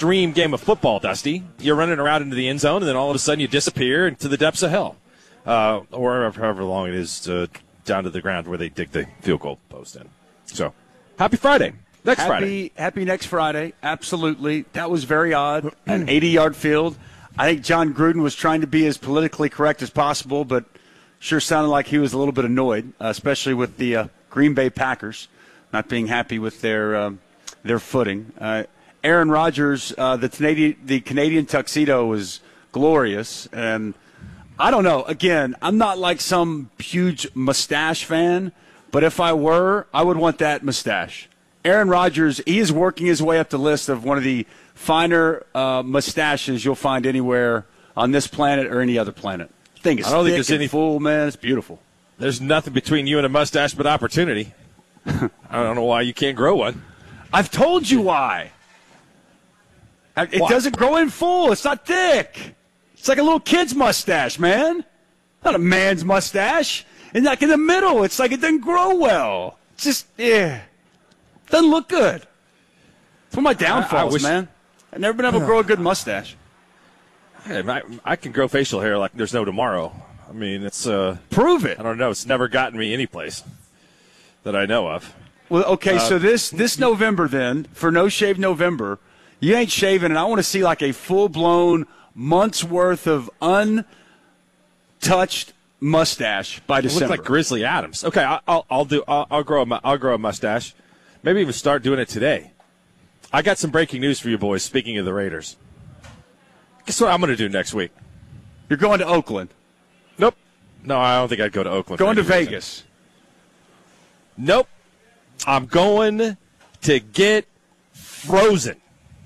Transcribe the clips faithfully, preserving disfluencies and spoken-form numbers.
extreme game of football, Dusty. You're running around into the end zone, and then all of a sudden you disappear into the depths of hell, uh, or however long it is to, down to the ground where they dig the field goal post in. So, happy Friday. Next happy, Friday. Happy next Friday. Absolutely. That was very odd. An eighty-yard field. I think John Gruden was trying to be as politically correct as possible, but sure sounded like he was a little bit annoyed, uh, especially with the uh, Green Bay Packers not being happy with their um, their footing. Uh, Aaron Rodgers, uh, the Canadian the Canadian tuxedo was glorious, and I don't know. Again, I'm not like some huge mustache fan, but if I were, I would want that mustache. Aaron Rodgers, he is working his way up the list of one of the finer uh, mustaches you'll find anywhere on this planet or any other planet. The thing is I don't thick think there's and any full, man. It's beautiful. There's nothing between you and a mustache but opportunity. I don't know why you can't grow one. I've told you why. It Why? doesn't grow in full. It's not thick. It's like a little kid's mustache, man. Not a man's mustache. And like in the middle, it's like it doesn't grow well. It's just, yeah. Doesn't look good. It's one of my downfalls, I, I wish, man. I've never been able to grow a good mustache. I, I can grow facial hair like there's no tomorrow. I mean, it's uh, prove it. I don't know. It's never gotten me any place that I know of. Well, okay, uh, so this this November then, for No Shave November, you ain't shaving, and I want to see like a full-blown month's worth of untouched mustache by December. Look like Grizzly Adams. Okay, I'll, I'll, I'll do. I'll, I'll grow. A, I'll grow a mustache. Maybe even start doing it today. I got some breaking news for you boys. Speaking of the Raiders, guess what I'm going to do next week? You're going to Oakland. Nope. No, I don't think I'd go to Oakland. Going to reason. Vegas. Nope. I'm going to get frozen.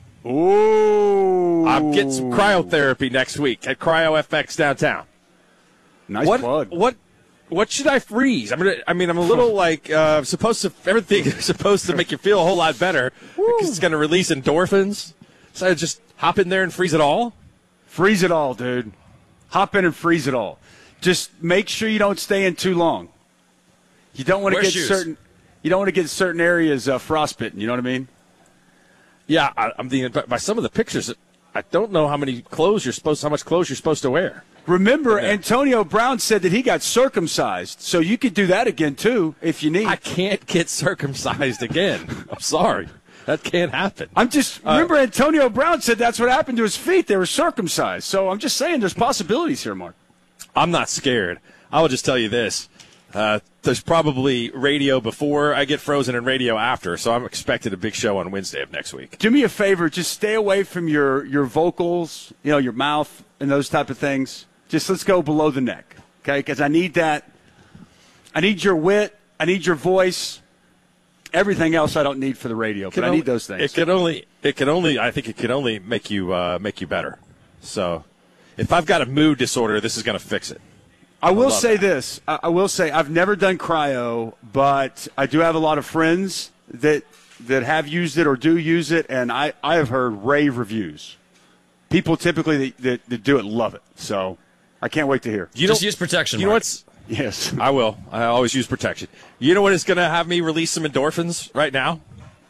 Ooh. I'm getting some cryotherapy next week at Cryo F X downtown. Nice what, plug. What what should I freeze? I'm gonna. I mean, I'm a little like uh, supposed to. Everything is supposed to make you feel a whole lot better because it's going to release endorphins. So I just hop in there and freeze it all. Freeze it all, dude. Hop in and freeze it all. Just make sure you don't stay in too long. You don't want to get shoes. certain. You don't want to get certain areas uh, frostbitten. You know what I mean? Yeah, I, I'm the by some of the pictures. I don't know how many clothes you're supposed. How much clothes you're supposed to wear. Remember, Yeah. Antonio Brown said that he got circumcised, so you could do that again too if you need. I can't get circumcised again. I'm sorry, that can't happen. I'm just Uh, remember Antonio Brown said that's what happened to his feet. They were circumcised. So I'm just saying, there's possibilities here, Mark. I'm not scared. I will just tell you this. Uh, there's probably radio before I get frozen and radio after, so I'm expecting a big show on Wednesday of next week. Do me a favor, just stay away from your, your vocals, you know, your mouth and those type of things. Just let's go below the neck, okay? Because I need that. I need your wit. I need your voice. Everything else I don't need for the radio, but I only, need those things. It can only, it can only, I think it can only make you, uh, make you better. So, if I've got a mood disorder, this is going to fix it. I will I love say that. this. I I will say I've never done cryo, but I do have a lot of friends that that have used it or do use it, and I, I have heard rave reviews. People typically that, that, that do it love it. So I can't wait to hear. You Just know- use protection. You know Mark. what's? Yes. I will. I always use protection. You know what is going to have me release some endorphins right now?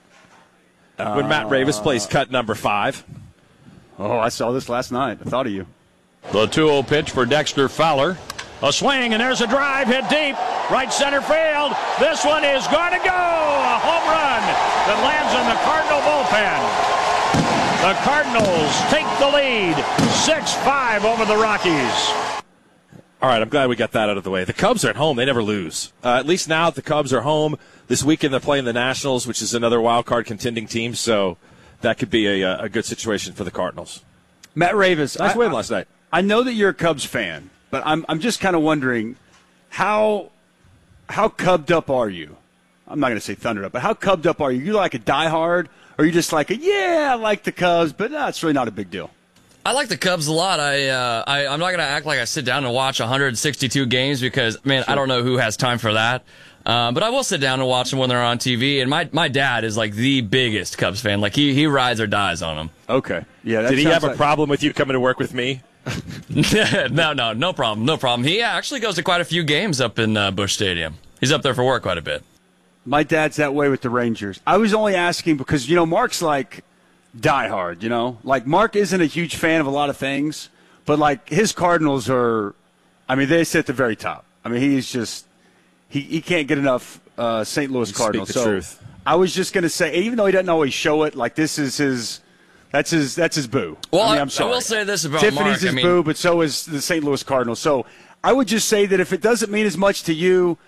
Uh, when Matt Ravis plays cut number five. Oh, I saw this last night. I thought of you. The two oh pitch for Dexter Fowler. A swing, and there's a drive hit deep. Right center field. This one is going to go. A home run that lands in the Cardinal bullpen. The Cardinals take the lead. six five over the Rockies. All right, I'm glad we got that out of the way. The Cubs are at home. They never lose. Uh, at least now the Cubs are home. This weekend they're playing the Nationals, which is another wild card contending team, so that could be a, a good situation for the Cardinals. Matt Ravis. Nice I, win last night. I know that you're a Cubs fan, but I'm I'm just kind of wondering how how cubbed up are you? I'm not going to say thundered up, but how cubbed up are you? You like a diehard, or are you just like a, yeah, I like the Cubs, but no, it's really not a big deal? I like the Cubs a lot. I, uh, I I'm not gonna act like I sit down and watch one hundred sixty-two games because man, sure. I don't know who has time for that. Um, but I will sit down and watch them when they're on T V. And my my dad is like the biggest Cubs fan. Like he he rides or dies on them. Okay, yeah. That Did he have a like- problem with you coming to work with me? no, no, no problem, no problem. He actually goes to quite a few games up in uh, Busch Stadium. He's up there for work quite a bit. My dad's that way with the Rangers. I was only asking because, you know, Mark's like diehard, you know? Like, Mark isn't a huge fan of a lot of things, but, like, his Cardinals are, I mean, they sit at the very top. I mean, he's just, he, he can't get enough uh, Saint Louis You Cardinals. speak the so truth. I was just going to say, even though he doesn't always show it, like, this is his, that's his, that's his boo. Well, I mean, I, I'm sorry. I will say this about Tiffany's Mark. his I mean, boo, but so is the Saint Louis Cardinals. So I would just say that if it doesn't mean as much to you,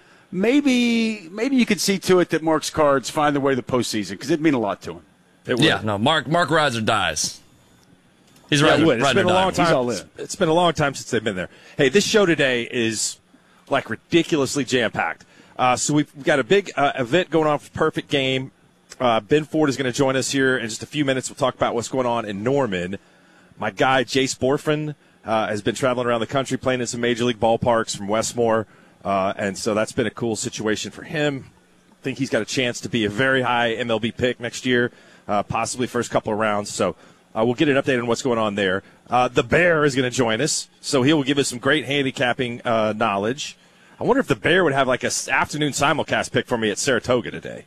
maybe maybe you could see to it that Mark's Cards find their way to the postseason, because it'd mean a lot to him. It would. yeah, no, Mark Mark rides or dies. He's Yeah, riding, it would. It's riding been or a long dying. He's all time. in. It's, it's been a long time since they've been there. Hey, this show today is like ridiculously jam packed. Uh, so we've got a big uh, event going on for Perfect Game. Uh, Ben Ford is going to join us here in just a few minutes. We'll talk about what's going on in Norman. My guy Jace Borfin uh, has been traveling around the country playing in some major league ballparks from Westmore, uh, and so that's been a cool situation for him. I think he's got a chance to be a very high M L B pick next year, uh, possibly first couple of rounds. So uh, we'll get an update on what's going on there. Uh, the Bear is going to join us, so he will give us some great handicapping uh, knowledge. I wonder if the Bear would have like a afternoon simulcast pick for me at Saratoga today.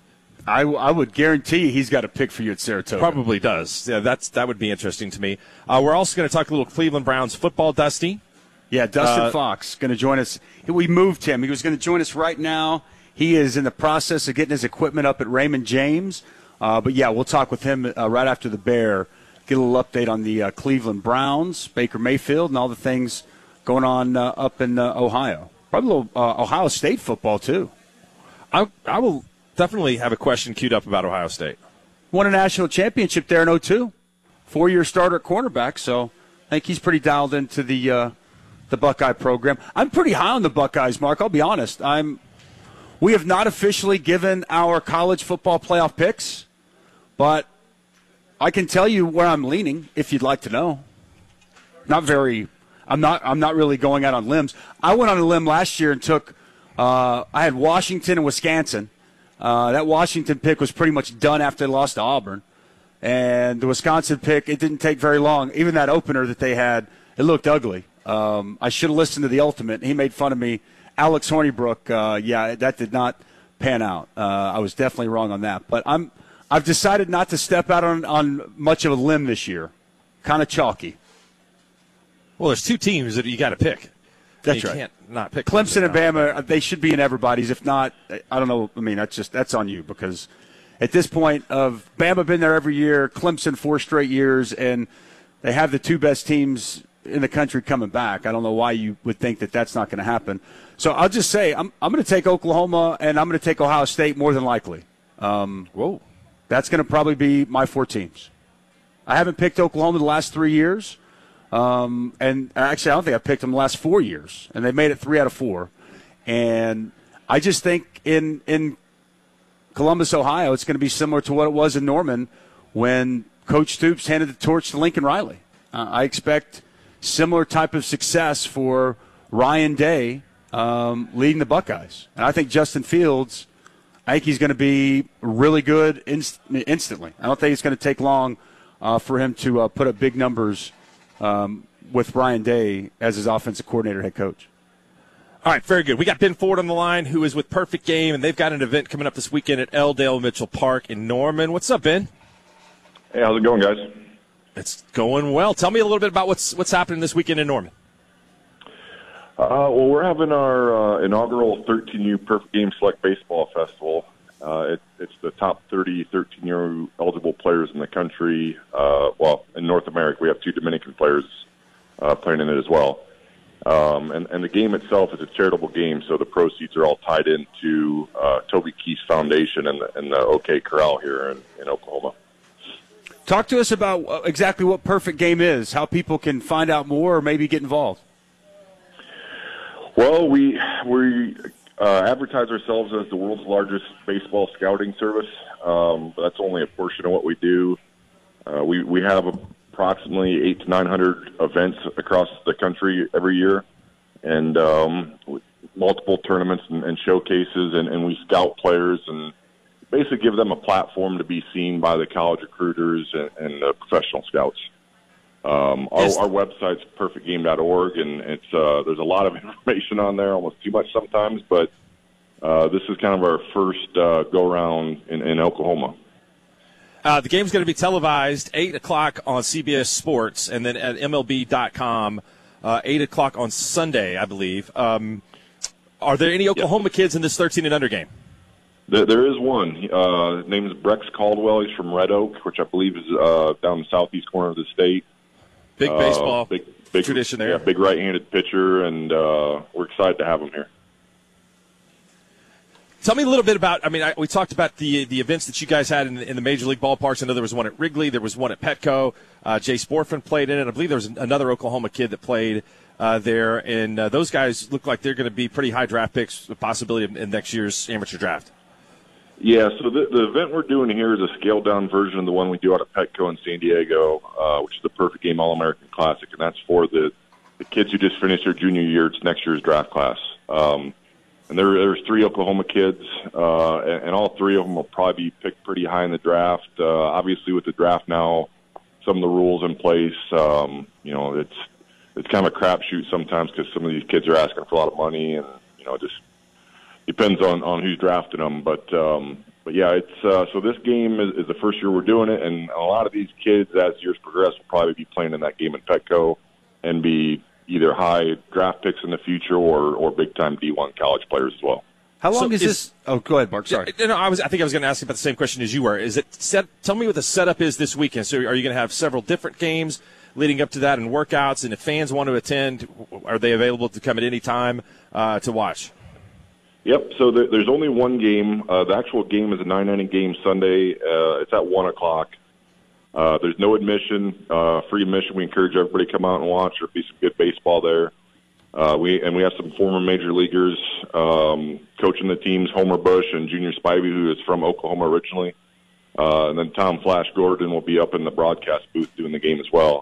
I, I would guarantee he's got a pick for you at Saratoga. Probably does. Yeah, that's that would be interesting to me. Uh, we're also going to talk a little Cleveland Browns football, Dusty. Yeah, Dustin Uh, Fox going to join us. We moved him. He was going to join us right now. He is in the process of getting his equipment up at Raymond James. Uh, but, yeah, we'll talk with him uh, right after the Bear, get a little update on the uh, Cleveland Browns, Baker Mayfield, and all the things going on uh, up in uh, Ohio. Probably a little uh, Ohio State football, too. I, I will definitely have a question queued up about Ohio State. Won a national championship there in oh two. Four-year starter at cornerback, so I think he's pretty dialed into the uh, the Buckeye program. I'm pretty high on the Buckeyes, Mark. I'll be honest. I'm. We have not officially given our college football playoff picks, but I can tell you where I'm leaning if you'd like to know. Not very. I'm not. I'm not really going out on limbs. I went on a limb last year and took. Uh, I had Washington and Wisconsin. Uh, that Washington pick was pretty much done after they lost to Auburn. And the Wisconsin pick, it didn't take very long. Even that opener that they had, it looked ugly. Um, I should have listened to the Ultimate. He made fun of me. Alex Hornibrook, uh, yeah, that did not pan out. Uh, I was definitely wrong on that. But I'm, I've decided not to step out on, on much of a limb this year. Kind of chalky. Well, there's two teams that you got to pick. That's you right. can't not pick Clemson and now. Bama, they should be in everybody's. If not, I don't know. I mean, that's just that's on you, because at this point of Bama been there every year, Clemson four straight years, and they have the two best teams in the country coming back. I don't know why you would think that that's not going to happen. So I'll just say I'm I'm going to take Oklahoma and I'm going to take Ohio State more than likely. Um, Whoa. That's going to probably be my four teams. I haven't picked Oklahoma the last three years. Um, and actually, I don't think I've picked them the last four years, and they made it three out of four. And I just think in in Columbus, Ohio, it's going to be similar to what it was in Norman when Coach Stoops handed the torch to Lincoln Riley. Uh, I expect similar type of success for Ryan Day um, leading the Buckeyes. And I think Justin Fields, I think he's going to be really good inst- instantly. I don't think it's going to take long uh, for him to uh, put up big numbers Um, with Ryan Day as his offensive coordinator, head coach. All right, very good. We got Ben Ford on the line, who is with Perfect Game, and they've got an event coming up this weekend at L. Dale Mitchell Park in Norman. What's up, Ben? Hey, how's it going, guys? It's going well. Tell me a little bit about what's what's happening this weekend in Norman. Uh, well, we're having our uh, inaugural thirteen U Perfect Game Select Baseball Festival. Uh, it, it's the top thirty thirteen-year eligible players in the country. Uh, well, in North America, we have two Dominican players uh, playing in it as well. Um, and, and the game itself is a charitable game, so the proceeds are all tied into uh, Toby Keith's Foundation and the, and the OK Corral here in, in Oklahoma. Talk to us about exactly what Perfect Game is, how people can find out more or maybe get involved. Well, we we uh, advertise ourselves as the world's largest baseball scouting service. Um, but that's only a portion of what we do. Uh, we we have approximately eight to nine hundred events across the country every year, and um, multiple tournaments and, and showcases, and, and we scout players and basically give them a platform to be seen by the college recruiters and, and the professional scouts. Um, our, our website's perfect game dot org, and it's uh, there's a lot of information on there, almost too much sometimes, but uh, this is kind of our first uh, go-around in, in Oklahoma. Uh, the game's going to be televised eight o'clock on C B S Sports, and then at M L B dot com, uh, eight o'clock on Sunday, I believe. Um, are there any Oklahoma yep. kids in this thirteen and under game? There, there is one. Uh, his name is Brex Caldwell. He's from Red Oak, which I believe is uh, down the southeast corner of the state. Big baseball uh, big, big, tradition there. Yeah, big right-handed pitcher, and uh, we're excited to have him here. Tell me a little bit about, I mean, I, we talked about the the events that you guys had in, in the major league ballparks. I know there was one at Wrigley. There was one at Petco. Uh, Jay Sportman played in it. I believe there was another Oklahoma kid that played uh, there. And uh, those guys look like they're going to be pretty high draft picks, the possibility of in next year's amateur draft. Yeah, so the, the event we're doing here is a scaled-down version of the one we do out at Petco in San Diego, uh, which is the Perfect Game All-American Classic. And that's for the, the kids who just finished their junior year. It's next year's draft class. Um And there, there's three Oklahoma kids, uh, and, and all three of them will probably be picked pretty high in the draft. Uh, obviously, with the draft now, some of the rules in place, um, you know, it's it's kind of a crapshoot sometimes because some of these kids are asking for a lot of money, and you know, it just depends on, on who's drafting them. But um, but yeah, it's uh, so this game is, is the first year we're doing it, and a lot of these kids, as years progress, will probably be playing in that game in Petco and be either high draft picks in the future or, or big-time D one college players as well. How long so is, is this? Oh, go ahead, Mark. Sorry. No, I was. I think I was going to ask you about the same question as you were. Is it set? Tell me what the setup is this weekend. So, are you going to have several different games leading up to that and workouts? And if fans want to attend, are they available to come at any time uh, to watch? Yep. So there, there's only one game. Uh, the actual game is a nine-inning game Sunday. Uh, it's at one o'clock. Uh, there's no admission, uh, free admission. We encourage everybody to come out and watch. There'll be some good baseball there. Uh, we and we have some former major leaguers um, coaching the teams, Homer Bush and Junior Spivey, who is from Oklahoma originally. Uh, and then Tom Flash Gordon will be up in the broadcast booth doing the game as well.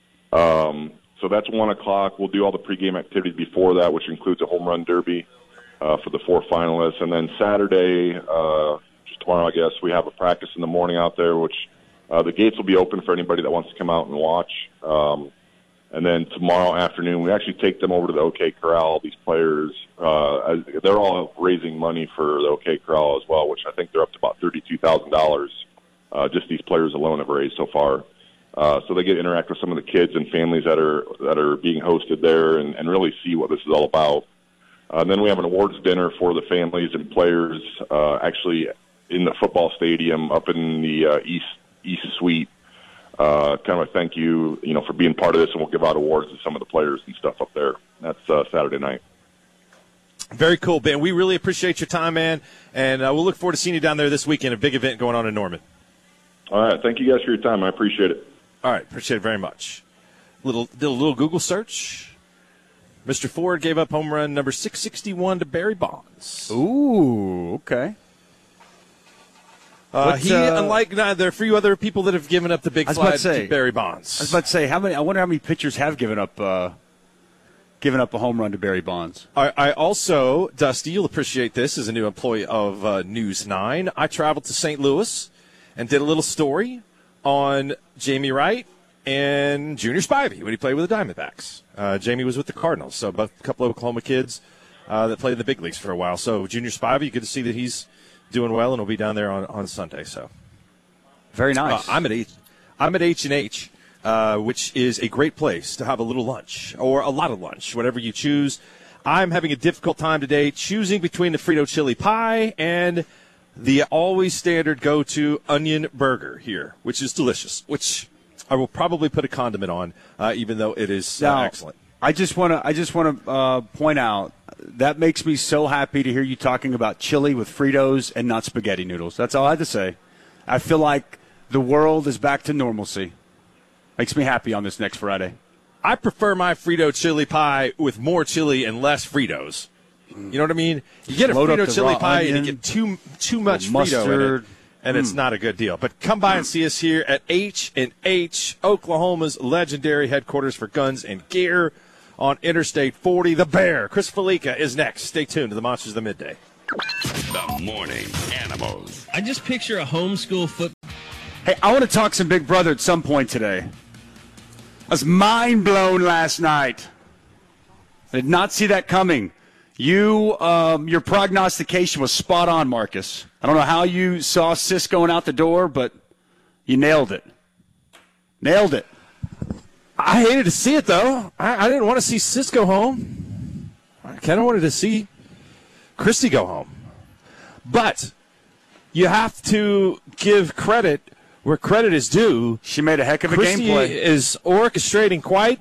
Um, so that's one o'clock. We'll do all the pregame activities before that, which includes a home run derby uh, for the four finalists. And then Saturday, uh, just tomorrow, I guess, we have a practice in the morning out there, which Uh, the gates will be open for anybody that wants to come out and watch. Um, and then tomorrow afternoon, we actually take them over to the OK Corral. These players, uh, they're all raising money for the OK Corral as well, which I think they're up to about thirty-two thousand dollars. Uh, just these players alone have raised so far. Uh, so they get to interact with some of the kids and families that are that are being hosted there and, and really see what this is all about. Uh, and then we have an awards dinner for the families and players uh, actually in the football stadium up in the uh, east East Suite, uh, kind of a thank you, you know, for being part of this, and we'll give out awards to some of the players and stuff up there. That's uh, Saturday night. Very cool, Ben. We really appreciate your time, man, and uh, we'll look forward to seeing you down there this weekend. A big event going on in Norman. All right, thank you guys for your time. I appreciate it. All right, appreciate it very much. Little did a little Google search. Mister Ford gave up home run number six sixty-one to Barry Bonds. Ooh, okay. Uh, he, uh, unlike uh, there are a few other people that have given up the big fly to, say, to Barry Bonds. I was about to say, how many? I wonder how many pitchers have given up, uh, given up a home run to Barry Bonds. I, I also, Dusty, you'll appreciate this as a new employee of uh, News Nine. I traveled to Saint Louis and did a little story on Jamie Wright and Junior Spivey when he played with the Diamondbacks. Uh, Jamie was with the Cardinals, so both, a couple of Oklahoma kids uh, that played in the big leagues for a while. So Junior Spivey, you get to see that he's doing well, and we'll be down there on, on Sunday. So, very nice. Uh, I'm at H. I'm at H and H, uh, which is a great place to have a little lunch or a lot of lunch, whatever you choose. I'm having a difficult time today choosing between the Frito chili pie and the always standard go-to onion burger here, which is delicious. Which I will probably put a condiment on, uh, even though it is uh, now, excellent. I just want to. I just want to uh, point out that makes me so happy to hear you talking about chili with Fritos and not spaghetti noodles. That's all I had to say. I feel like the world is back to normalcy. Makes me happy on this next Friday. I prefer my Frito chili pie with more chili and less Fritos. You know what I mean? You get a Load Frito chili pie onion, and you get too too much mustard, Frito in it, and mm. it's not a good deal. But come by and see us here at H and H, Oklahoma's legendary headquarters for guns and gear on Interstate forty. The Bear, Chris Felica, is next. Stay tuned to the Monsters of the Midday. The Morning Animals. I just picture a homeschool football. Hey, I want to talk some Big Brother at some point today. I was mind blown last night. I did not see that coming. You, um, your prognostication was spot on, Marcus. I don't know how you saw Sis going out the door, but You nailed it. Nailed it. I hated to see it, though. I, I didn't want to see Sis go home. I kind of wanted to see Christy go home. But you have to give credit where credit is due. She made a heck of a Christy gameplay. Is orchestrating quite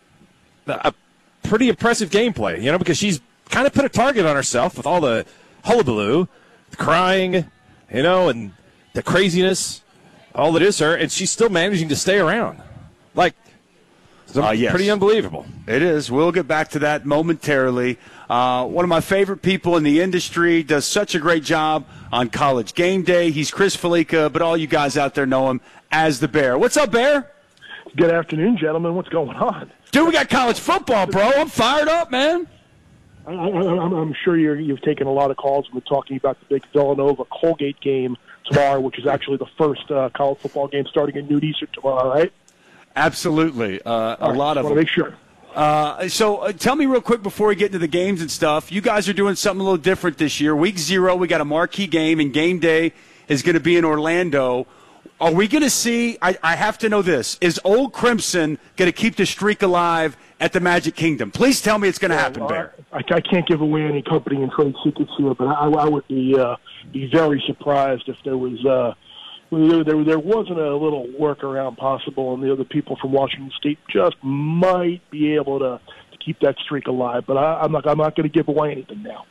a pretty impressive gameplay, you know, because she's kind of put a target on herself with all the hullabaloo, the crying, you know, and the craziness, all that is her, and she's still managing to stay around. Like, it's uh, yes. pretty unbelievable. It is. We'll get back to that momentarily. Uh, one of my favorite people in the industry, does such a great job on College Game Day. He's Chris Felica, but all you guys out there know him as the Bear. What's up, Bear? Good afternoon, gentlemen. What's going on? Dude, we got college football, bro. I'm fired up, man. I, I, I'm, I'm sure you're, you've taken a lot of calls. We're talking about the big Villanova-Colgate game tomorrow, which is actually the first uh, college football game starting at New Eastern tomorrow, right? Absolutely. Uh, a right, lot of them. Make sure. Uh, so uh, tell me real quick before we get into the games and stuff. You guys are doing something a little different this year. Week zero, we got a marquee game, and game day is going to be in Orlando. Are we going to see I, – I have to know this. Is Old Crimson going to keep the streak alive at the Magic Kingdom? Please tell me it's going to happen, well, Bear. I, I can't give away any company and trade secrets here, but I, I would be uh, be very surprised if there was uh, – There, there, there wasn't a little workaround possible, and the other people from Washington State just might be able to, to keep that streak alive. But I, I'm not, I'm not going to give away anything now.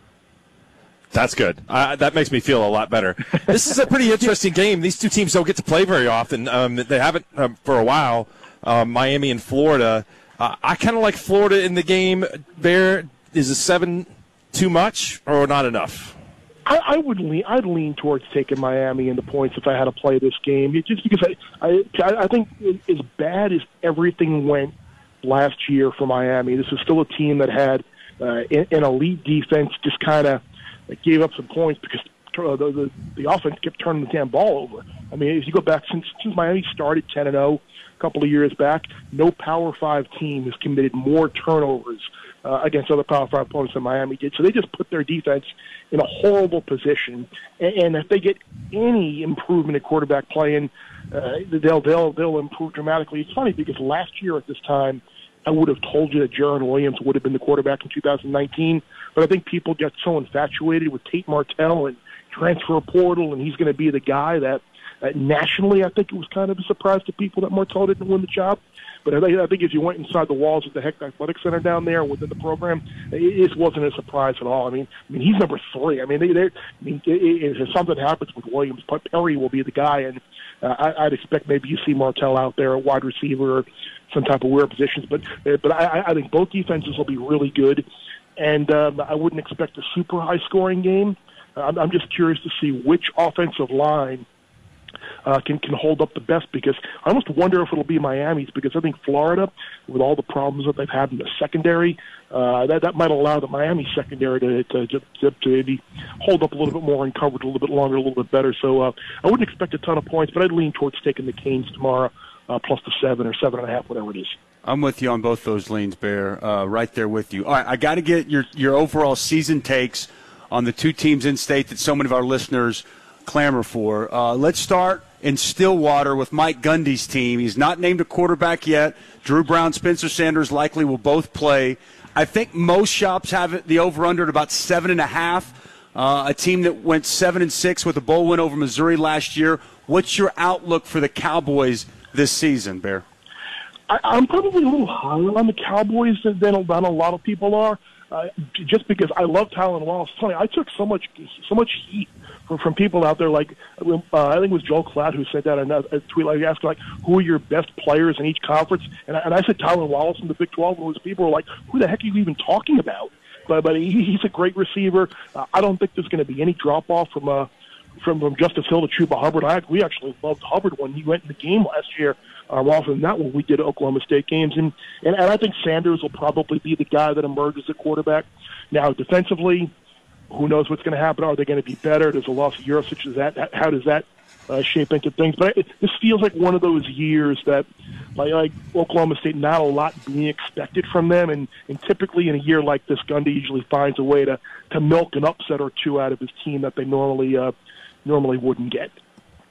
That's good. Uh, that makes me feel a lot better. This is a pretty interesting game. These two teams don't get to play very often. Um, they haven't um, for a while. Um, Miami and Florida. Uh, I kind of like Florida in the game. Bear, is a seven too much or not enough? I, I would lean. I'd lean towards taking Miami in the points if I had to play this game. It, just because I, I, I think as bad as everything went last year for Miami, this is still a team that had uh, an, an elite defense. Just kind of gave up some points because the, the the offense kept turning the damn ball over. I mean, if you go back since since Miami started ten and zero a couple of years back, no Power Five team has committed more turnovers Uh, against other Power Five opponents than Miami did. So they just put their defense in a horrible position. And, and if they get any improvement at quarterback playing, uh, they'll they'll they'll improve dramatically. It's funny because last year at this time, I would have told you that Jaron Williams would have been the quarterback in two thousand nineteen. But I think people get so infatuated with Tate Martell and transfer portal, and he's going to be the guy that uh, nationally, I think it was kind of a surprise to people that Martell didn't win the job. But I think, I think if you went inside the walls of the Heck Athletic Center down there within the program, it, it wasn't a surprise at all. I mean, I mean he's number three. I mean, they, I mean, if, if something happens with Williams, Perry will be the guy, and uh, I, I'd expect maybe you see Martell out there at wide receiver or some type of weird positions. But uh, but I, I think both defenses will be really good, and um, I wouldn't expect a super high scoring game. I'm, I'm just curious to see which offensive line Uh, can can hold up the best, because I almost wonder if it'll be Miami's, because I think Florida, with all the problems that they've had in the secondary, uh, that that might allow the Miami secondary to to, to, to, to be, hold up a little bit more and cover it a little bit longer, a little bit better. So uh, I wouldn't expect a ton of points, but I'd lean towards taking the Canes tomorrow, uh, plus the seven or seven and a half, whatever it is. I'm with you on both those leans, Bear. Uh, right there with you. All right, I got to get your your overall season takes on the two teams in state that so many of our listeners clamor for. Uh, let's start in Stillwater with Mike Gundy's team. He's not named a quarterback yet. Drew Brown, Spencer Sanders likely will both play. I think most shops have it, the over-under at about seven and a half. Uh, a team that went seven and six with a bowl win over Missouri last year. What's your outlook for the Cowboys this season, Bear? I, I'm probably a little higher on the Cowboys than, than a lot of people are. Uh, just because I love Talon Wallace. It's funny, I took so much so much heat from, from people out there, like, uh, I think it was Joel Klatt who said that in a, a tweet. Like, asked, like, who are your best players in each conference? And I, and I said Talon Wallace in the Big twelve, and those people were like, who the heck are you even talking about? But, but he, he's a great receiver. Uh, I don't think there's going to be any drop-off from uh, from, from Justice Hill to Chuba Hubbard. I, we actually loved Hubbard when he went in the game last year. Um, often than that, when we did Oklahoma State games. And, and, and I think Sanders will probably be the guy that emerges at quarterback. Now, defensively, who knows what's going to happen? Are they going to be better? There's a loss of Yurcich. Is that, how does that uh, shape into things? But it, this feels like one of those years that, like, like Oklahoma State, not a lot being expected from them. And, and typically in a year like this, Gundy usually finds a way to, to milk an upset or two out of his team that they normally uh, normally wouldn't get.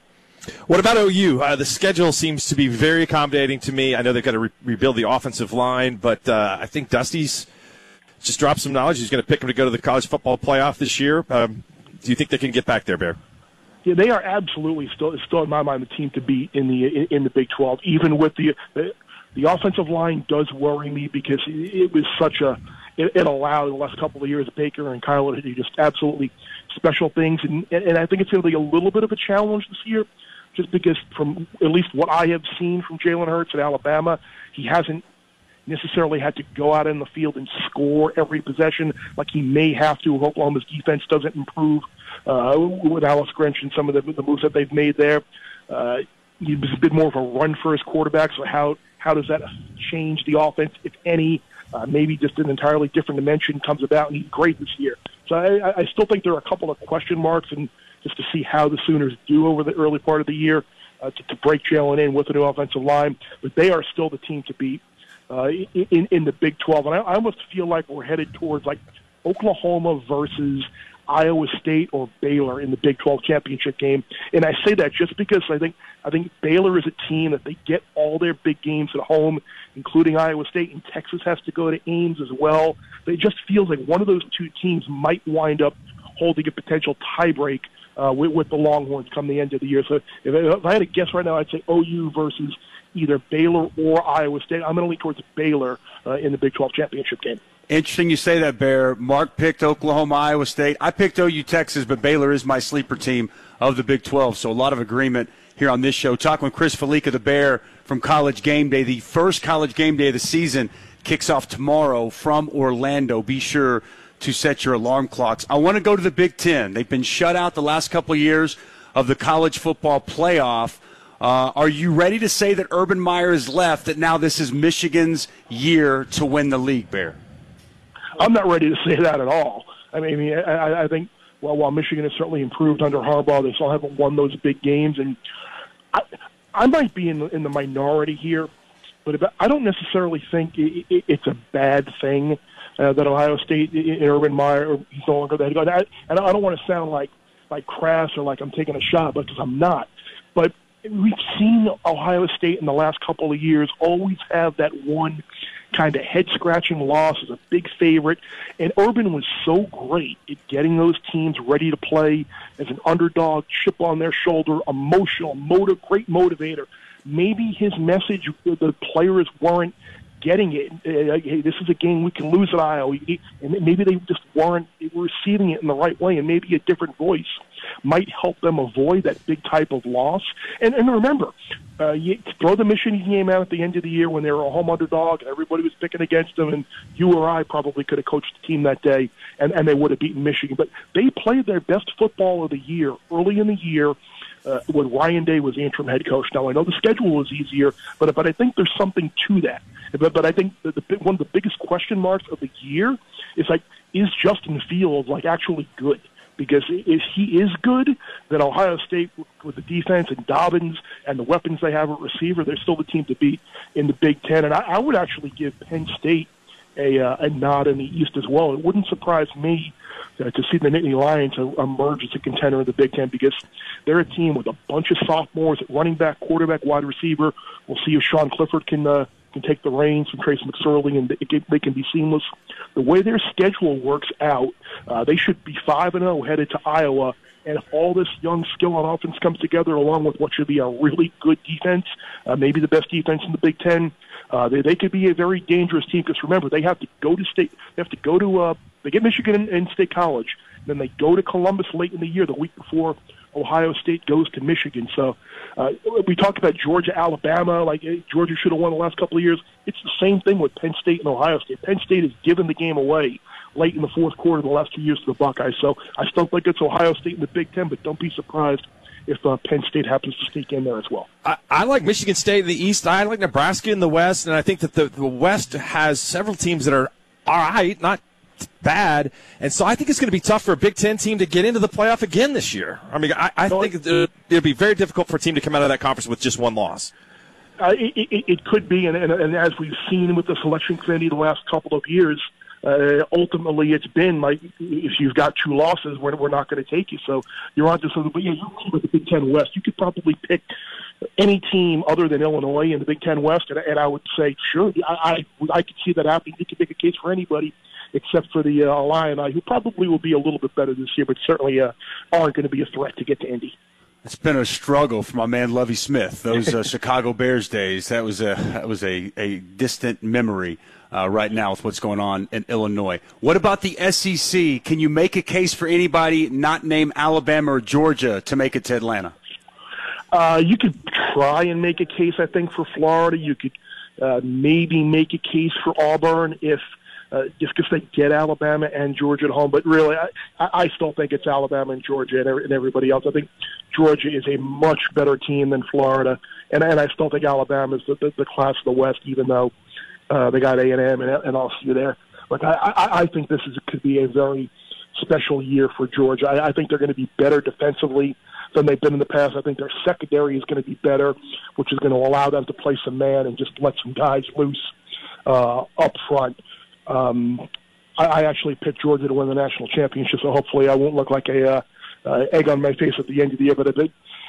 What about O U? Uh, the schedule seems to be very accommodating to me. I know they've got to re- rebuild the offensive line, but uh, I think Dusty's just dropped some knowledge. He's going to pick them to go to the college football playoff this year. Um, do you think they can get back there, Bear? Yeah, they are absolutely still, still in my mind, the team to beat in the in, in the Big twelve. Even with the, the the offensive line does worry me because it, it was such a it, it allowed the last couple of years Baker and Kyler to do just absolutely special things, and and I think it's going to be a little bit of a challenge this year. Just because from at least what I have seen from Jalen Hurts at Alabama, he hasn't necessarily had to go out in the field and score every possession like he may have to if Oklahoma's defense doesn't improve uh, with Alex Grinch and some of the, the moves that they've made there. Uh, he was a bit more of a run-first quarterback, so how, how does that change the offense, if any? Uh, maybe just an entirely different dimension comes about, and he's great this year. So I, I still think there are a couple of question marks, and just to see how the Sooners do over the early part of the year uh, to, to break Jalen in with a new offensive line. But they are still the team to beat uh, in, in the Big twelve. And I, I almost feel like we're headed towards like Oklahoma versus Iowa State or Baylor in the Big twelve championship game. And I say that just because I think I think Baylor is a team that they get all their big games at home, including Iowa State, and Texas has to go to Ames as well. But it just feels like one of those two teams might wind up holding a potential tiebreak Uh, with, with the Longhorns come the end of the year. So if, if I had to guess right now, I'd say O U versus either Baylor or Iowa State. I'm going to lean towards Baylor uh, in the Big twelve championship game. Interesting you say that, Bear. Mark picked Oklahoma, Iowa State. I picked O U, Texas, but Baylor is my sleeper team of the Big twelve, so a lot of agreement here on this show. Talking with Chris Fallica, the Bear, from College Game Day. The first College Game Day of the season kicks off tomorrow from Orlando. Be sure to set your alarm clocks. I want to go to the Big Ten. They've been shut out the last couple of years of the college football playoff. Uh, are you ready to say that Urban Meyer is left, that now this is Michigan's year to win the league, Bear? I'm not ready to say that at all. I mean, I, mean, I, I think, well, while Michigan has certainly improved under Harbaugh, they still haven't won those big games. And I, I might be in the, in the minority here, but if, I don't necessarily think it, it, it's a bad thing Uh, that Ohio State in Urban Meyer, he's no longer that. And I don't want to sound like like crass or like I'm taking a shot, because I'm not. But we've seen Ohio State in the last couple of years always have that one kind of head-scratching loss as a big favorite. And Urban was so great at getting those teams ready to play as an underdog, chip on their shoulder, emotional, motive, great motivator. Maybe his message, the players weren't getting it. Uh, hey, this is a game we can lose at Iowa. And maybe they just weren't receiving it in the right way, and maybe a different voice might help them avoid that big type of loss. And, and remember, uh, you throw the Michigan game out at the end of the year when they were a home underdog and everybody was picking against them, and you or I probably could have coached the team that day, and, and they would have beaten Michigan. But they played their best football of the year early in the year uh, when Ryan Day was the interim head coach. Now, I know the schedule was easier, but, but I think there's something to that. But, but I think the, the, one of the biggest question marks of the year is, like, is Justin Fields, like, actually good? Because if he is good, then Ohio State, with the defense and Dobbins and the weapons they have at receiver, they're still the team to beat in the Big Ten. And I, I would actually give Penn State a, uh, a nod in the East as well. It wouldn't surprise me uh, to see the Nittany Lions emerge as a contender in the Big Ten, because they're a team with a bunch of sophomores at running back, quarterback, wide receiver. We'll see if Sean Clifford can uh, can take the reins from Trace McSorley, and they can, they can be seamless. The way their schedule works out, uh, they should be five and oh headed to Iowa. And if all this young skill on offense comes together, along with what should be a really good defense, uh, maybe the best defense in the Big Ten, uh, they, they could be a very dangerous team. Because remember, they have to go to state. They have to go to. Uh, they get Michigan in, in State College, then they go to Columbus late in the year, the week before Ohio State goes to Michigan. So uh, we talked about Georgia, Alabama, like Georgia should have won the last couple of years. It's the same thing with Penn State and Ohio State. Penn State has given the game away late in the fourth quarter the last two years to the Buckeyes. So I still think it's Ohio State in the Big Ten, but don't be surprised if uh, Penn State happens to sneak in there as well. I, I like Michigan State in the East. I like Nebraska in the West, and I think that the, the West has several teams that are all right, not bad, and so I think it's going to be tough for a Big Ten team to get into the playoff again this year. I mean, I, I think it will be very difficult for a team to come out of that conference with just one loss. Uh, it, it, it could be, and, and, and as we've seen with the selection committee the last couple of years, uh, ultimately it's been like, if you've got two losses, we're, we're not going to take you. So you're on to something. But yeah, you with the Big Ten West, you could probably pick any team other than Illinois in the Big Ten West, and, and I would say, sure, I, I, I could see that happening. You could make a case for anybody except for the uh, Illini, who probably will be a little bit better this year, but certainly uh, aren't going to be a threat to get to Indy. It's been a struggle for my man Lovie Smith. Those uh, Chicago Bears days, that was a that was a, a distant memory uh, right now with what's going on in Illinois. What about the S E C? Can you make a case for anybody not named Alabama or Georgia to make it to Atlanta? Uh, you could try and make a case, I think, for Florida. You could uh, maybe make a case for Auburn if uh, just because they get Alabama and Georgia at home. But really, I, I still think it's Alabama and Georgia and, and everybody else. I think Georgia is a much better team than Florida, and, and I still think Alabama is the, the, the class of the West, even though uh, they got A and M and, and L S U there. Like I, I, I think this is could be a very special year for Georgia. I, I think they're going to be better defensively than they've been in the past. I think their secondary is going to be better, which is going to allow them to play some man and just let some guys loose uh, up front. Um, I, I actually picked Georgia to win the national championship, so hopefully I won't look like a uh, uh, egg on my face at the end of the year. But if it,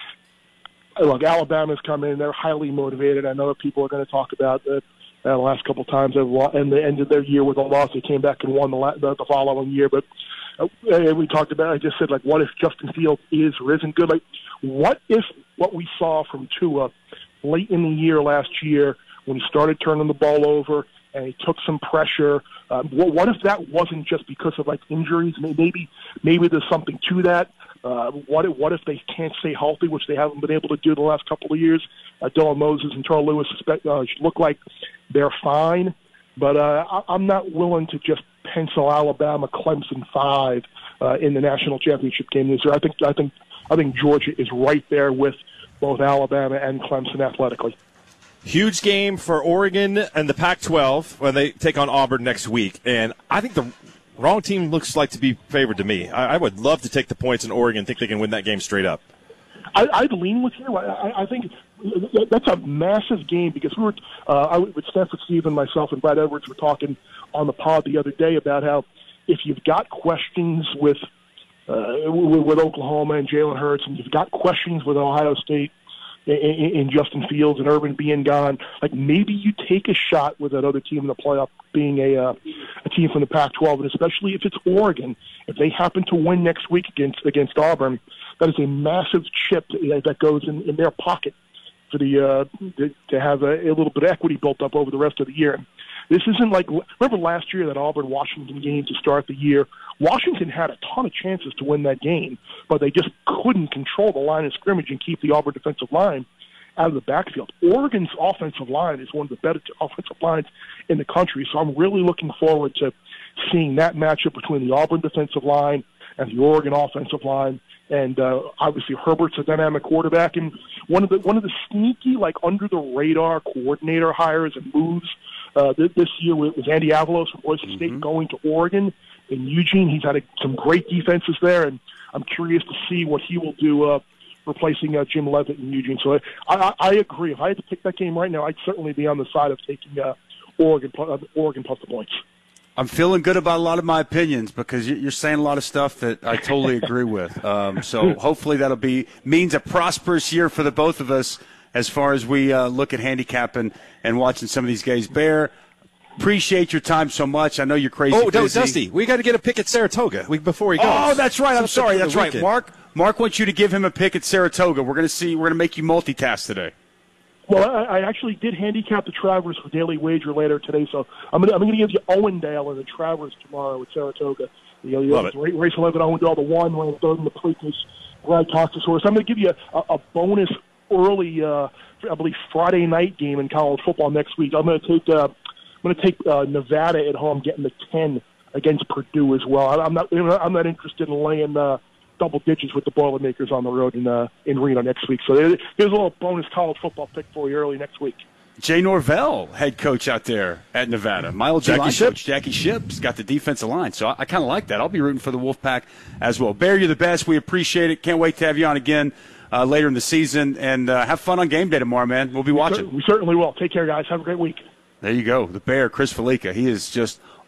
look, Alabama's come in; they're highly motivated. I know that people are going to talk about the, uh, the last couple of times they've lost, and they ended their year with a loss. They came back and won the, la- the, the following year, but. Uh, we talked about, I just said, like, what if Justin Fields is or isn't good? Like, what if what we saw from Tua late in the year last year when he started turning the ball over and he took some pressure, um, what, what if that wasn't just because of, like, injuries? Maybe maybe there's something to that. Uh, what, if, what if they can't stay healthy, which they haven't been able to do the last couple of years? Uh, Dylan Moses and Terrell Lewis suspect, uh, look like they're fine. But uh, I, I'm not willing to just pencil Alabama, Clemson five uh, in the national championship game this year. I think I think I think Georgia is right there with both Alabama and Clemson athletically. Huge game for Oregon and the Pac twelve when they take on Auburn next week, and I think the wrong team looks like to be favored to me. I, I would love to take the points in Oregon and think they can win that game straight up. I, I'd lean with you. I, I think that's a massive game because we were uh, I, with Stanford Steve and myself and Brad Edwards were talking on the pod the other day about how if you've got questions with uh, with, with Oklahoma and Jalen Hurts, and you've got questions with Ohio State in, in, in Justin Fields and Urban being gone, like maybe you take a shot with that other team in the playoff being a uh, a team from the Pac twelve, and especially if it's Oregon, if they happen to win next week against against Auburn, that is a massive chip that goes in, in their pocket for the uh, to, to have a, a little bit of equity built up over the rest of the year. This isn't like, remember last year that Auburn-Washington game to start the year? Washington had a ton of chances to win that game, but they just couldn't control the line of scrimmage and keep the Auburn defensive line out of the backfield. Oregon's offensive line is one of the better offensive lines in the country, so I'm really looking forward to seeing that matchup between the Auburn defensive line and the Oregon offensive line. And uh, obviously Herbert's a dynamic quarterback, and one of the one of the sneaky, like under the radar coordinator hires and moves uh, this year was Andy Avalos from Boise mm-hmm. State going to Oregon in Eugene. He's had a, some great defenses there, and I'm curious to see what he will do uh, replacing uh, Jim Leavitt in Eugene. So I, I, I agree. If I had to pick that game right now, I'd certainly be on the side of taking uh, Oregon uh, Oregon plus the points. I'm feeling good about a lot of my opinions because you're saying a lot of stuff that I totally agree with. Um, so hopefully that'll be means a prosperous year for the both of us as far as we uh, look at handicapping and watching some of these guys. Bear, appreciate your time so much. I know you're crazy Oh, no, busy. Dusty, we got to get a pick at Saratoga we, before he goes. Oh, that's right. I'm Something sorry. for the That's right. weekend. Mark, Mark wants you to give him a pick at Saratoga. We're going to see. We're going to make you multitask today. Well, I, I actually did handicap the Travers for Daily Wager later today, so I'm going to I'm going to give you Owendale and the Travers tomorrow at Saratoga. You know, you Love it. Race eleven, Owendale, the one, ran third in the Preakness, Brad Cox's horse. I'm going to give you a, a bonus early, uh, I believe, Friday night game in college football next week. I'm going to take uh, I'm going to take uh, Nevada at home, getting the ten against Purdue as well. I'm not I'm not interested in laying uh, double digits with the Boilermakers on the road in uh, in Reno next week. So there's a little bonus college football pick for you early next week. Jay Norvell, head coach out there at Nevada. My old Jackie line Shipp. coach, Jackie Shipp's got the defensive line. So I, I kind of like that. I'll be rooting for the Wolfpack as well. Bear, you're the best. We appreciate it. Can't wait to have you on again uh, later in the season. And uh, have fun on game day tomorrow, man. We'll be watching. We certainly will. Take care, guys. Have a great week. There you go. The Bear, Chris Felica. He is just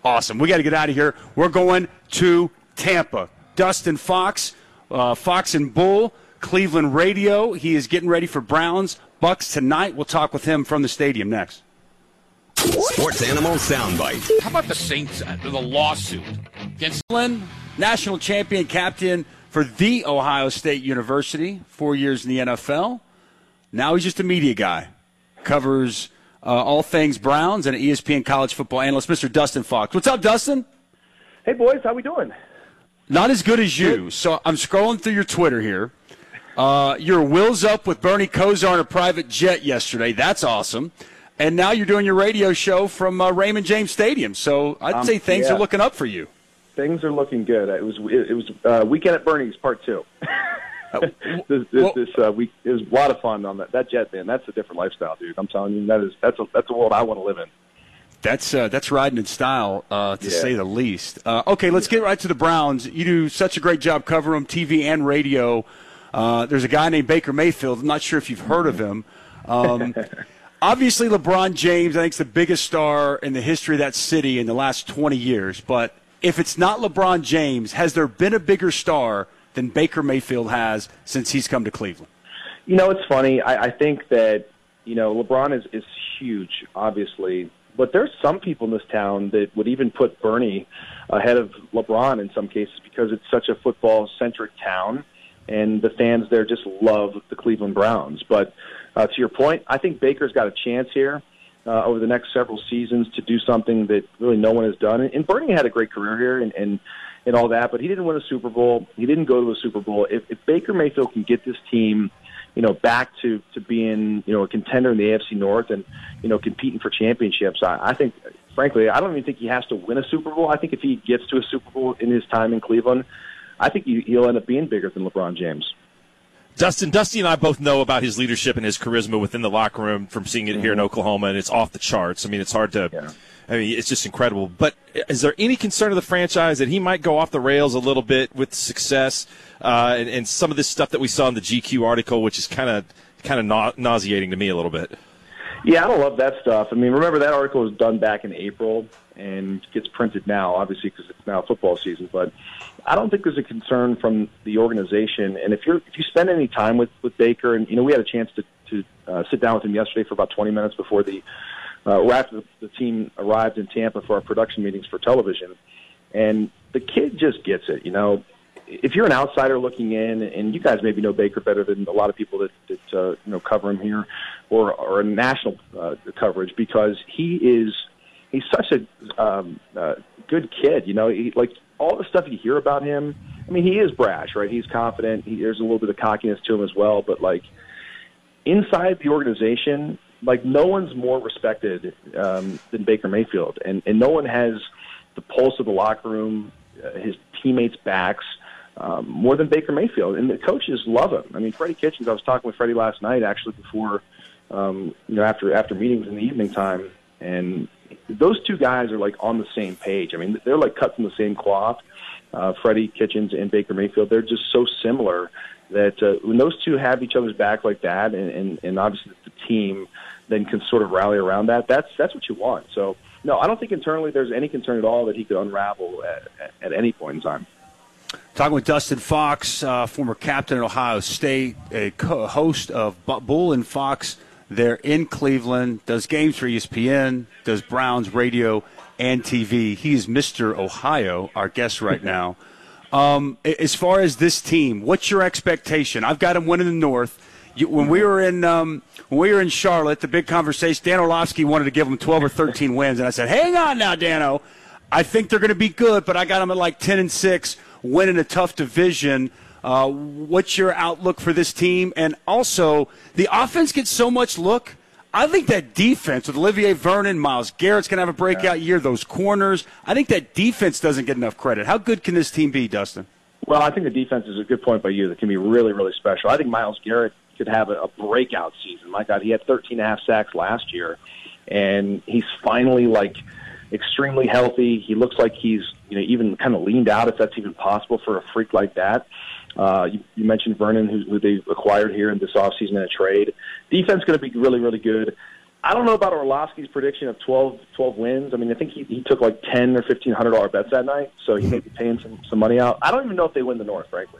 Awesome. We got to get out of here. We're going to Tampa. Dustin Fox, uh, Fox and Bull, Cleveland Radio. He is getting ready for Browns Bucks tonight. We'll talk with him from the stadium next. Sports Animal Soundbite. How about the Saints, uh, the lawsuit against Cleveland, national champion captain for the Ohio State University, four years in the N F L. Now he's just a media guy. Covers uh, all things Browns and an E S P N college football analyst, Mister Dustin Fox. What's up, Dustin? Hey, boys. How we doing? Not as good as you. So I'm scrolling through your Twitter here. Uh, your Will's up with Bernie Kosar on a private jet yesterday. That's awesome. And now you're doing your radio show from uh, Raymond James Stadium. So I'd um, say things yeah. are looking up for you. Things are looking good. It was it was uh, Weekend at Bernie's Part Two. uh, this this, well, this uh, week it was a lot of fun on that that jet, man. That's a different lifestyle, dude. I'm telling you, that is that's a that's a world I want to live in. That's uh, that's riding in style, uh, to yeah. say the least. Uh, okay, let's get right to the Browns. You do such a great job covering them, T V and radio. Uh, there's a guy named Baker Mayfield. I'm not sure if you've heard of him. Um, obviously, LeBron James, I think, is the biggest star in the history of that city in the last twenty years. But if it's not LeBron James, has there been a bigger star than Baker Mayfield has since he's come to Cleveland? You know, it's funny. I, I think that, you know, LeBron is, is huge, obviously. But there's some people in this town that would even put Bernie ahead of LeBron in some cases because it's such a football-centric town, and the fans there just love the Cleveland Browns. But uh, to your point, I think Baker's got a chance here uh, over the next several seasons to do something that really no one has done. And Bernie had a great career here and, and, and all that, but he didn't win a Super Bowl. He didn't go to a Super Bowl. If, if Baker Mayfield can get this team – you know, back to, to being, you know, a contender in the A F C North and, you know, competing for championships. I, I think, frankly, I don't even think he has to win a Super Bowl. I think if he gets to a Super Bowl in his time in Cleveland, I think he, he'll end up being bigger than LeBron James. Dustin, Dusty and I both know about his leadership and his charisma within the locker room from seeing it mm-hmm. here in Oklahoma, and it's off the charts. I mean, it's hard to yeah. – I mean, it's just incredible. But is there any concern of the franchise that he might go off the rails a little bit with success uh, and, and some of this stuff that we saw in the G Q article, which is kind of kind of na- nauseating to me a little bit? Yeah, I don't love that stuff. I mean, remember that article was done back in April and gets printed now, obviously, because it's now football season. But I don't think there's a concern from the organization. And if you're if you spend any time with, with Baker, and you know, we had a chance to to uh, sit down with him yesterday for about twenty minutes before the uh, or after the, the team arrived in Tampa for our production meetings for television, and the kid just gets it. You know, if you're an outsider looking in, and you guys maybe know Baker better than a lot of people that, that uh, you know cover him here or or in national uh, coverage, because he is he's such a um, uh, good kid. You know, he, like all the stuff you hear about him. I mean, he is brash, right? He's confident. He, there's a little bit of cockiness to him as well. But like inside the organization, like no one's more respected um, than Baker Mayfield, and and no one has the pulse of the locker room, uh, his teammates' backs. Um, more than Baker Mayfield, and the coaches love him. I mean, Freddie Kitchens. I was talking with Freddie last night, actually, before um, you know after after meetings in the evening time, and those two guys are like on the same page. I mean, they're like cut from the same cloth. Uh, Freddie Kitchens and Baker Mayfield. They're just so similar that uh, when those two have each other's back like that, and, and, and obviously the team then can sort of rally around that. That's that's what you want. So no, I don't think internally there's any concern at all that he could unravel at, at, at any point in time. Talking with Dustin Fox, uh, former captain at Ohio State, a co-host of Bull and Fox there in Cleveland, does games for E S P N, does Browns radio and T V. He is Mister Ohio, our guest right now. Um, as far as this team, what's your expectation? I've got him winning the North. You, when we were in um, when we were in Charlotte, the big conversation, Dan Orlovsky wanted to give them twelve or thirteen wins, and I said, hang on now, Dano. I think they're going to be good, but I got them at like ten and six. Winning a tough division. Uh, what's your outlook for this team? And also, the offense gets so much look. I think that defense with Olivier Vernon, Myles Garrett's going to have a breakout year, those corners. I think that defense doesn't get enough credit. How good can this team be, Dustin? Well, I think the defense is a good point by you. That can be really, really special. I think Myles Garrett could have a, a breakout season. My God, he had thirteen and a half sacks last year, and he's finally, like, extremely healthy. He looks like he's, you know, even kind of leaned out, if that's even possible for a freak like that. Uh, you, you mentioned Vernon, who, who they acquired here in this offseason in a trade. Defense going to be really, really good. I don't know about Orlovsky's prediction of twelve, twelve wins. I mean, I think he, he took like ten or fifteen hundred dollar bets that night, so he may be paying some, some money out. I don't even know if they win the North, frankly.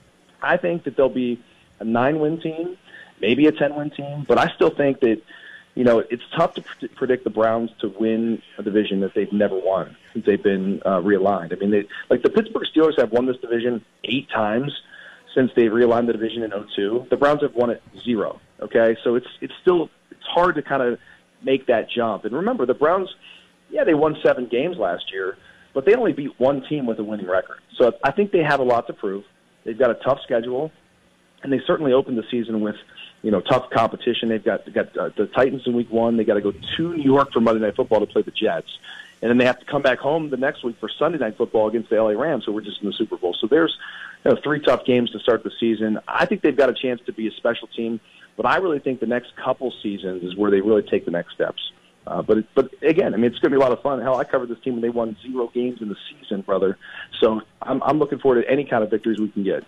I think that they'll be a nine-win team, maybe a ten-win team, but I still think that, you know, it's tough to pr- predict the Browns to win a division that they've never won since they've been uh, realigned. I mean, they, like the Pittsburgh Steelers have won this division eight times since they realigned the division in oh two. The Browns have won it zero. Okay, so it's it's still it's hard to kind of make that jump. And remember, the Browns, yeah, they won seven games last year, but they only beat one team with a winning record. So I think they have a lot to prove. They've got a tough schedule, and they certainly opened the season with, you know, tough competition. They've got, they've got uh, the Titans in week one. They got to go to New York for Monday Night Football to play the Jets. And then they have to come back home the next week for Sunday Night Football against the L A Rams, who were just in the Super Bowl. So there's, you know, three tough games to start the season. I think they've got a chance to be a special team, but I really think the next couple seasons is where they really take the next steps. Uh, but it, but again, I mean, it's going to be a lot of fun. Hell, I covered this team when they won zero games in the season, brother. So I'm, I'm looking forward to any kind of victories we can get.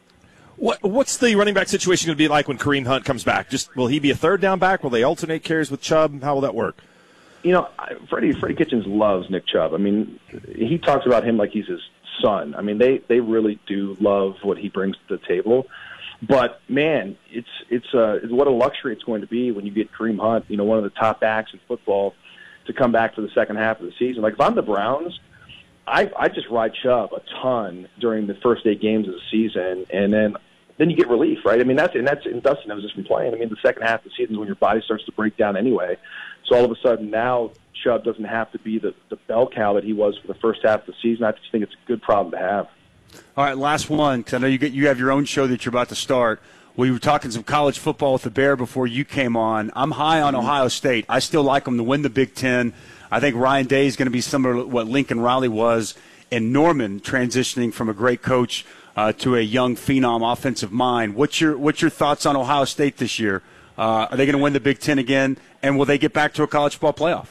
What What's the running back situation going to be like when Kareem Hunt comes back? Just will he be a third down back? Will they alternate carries with Chubb? How will that work? You know, Freddie Freddie Kitchens loves Nick Chubb. I mean, he talks about him like he's his son. I mean, they, they really do love what he brings to the table. But man, it's it's uh, what a luxury it's going to be when you get Kareem Hunt, you know, one of the top backs in football, to come back for the second half of the season. Like if I'm the Browns, I I just ride Chubb a ton during the first eight games of the season, and then then you get relief, right? I mean, that's and that's and Dustin knows this from playing. I mean, the second half of the season is when your body starts to break down anyway. So all of a sudden now Chubb doesn't have to be the, the bell cow that he was for the first half of the season. I just think it's a good problem to have. All right, last one, because I know you get you have your own show that you're about to start. We were talking some college football with the Bear before you came on. I'm high on Ohio State. I still like them to win the Big Ten. I think Ryan Day is going to be similar to what Lincoln Riley was in Norman, transitioning from a great coach uh, to a young phenom offensive mind. What's your what's your thoughts on Ohio State this year? Uh, are they going to win the Big Ten again, and will they get back to a college football playoff?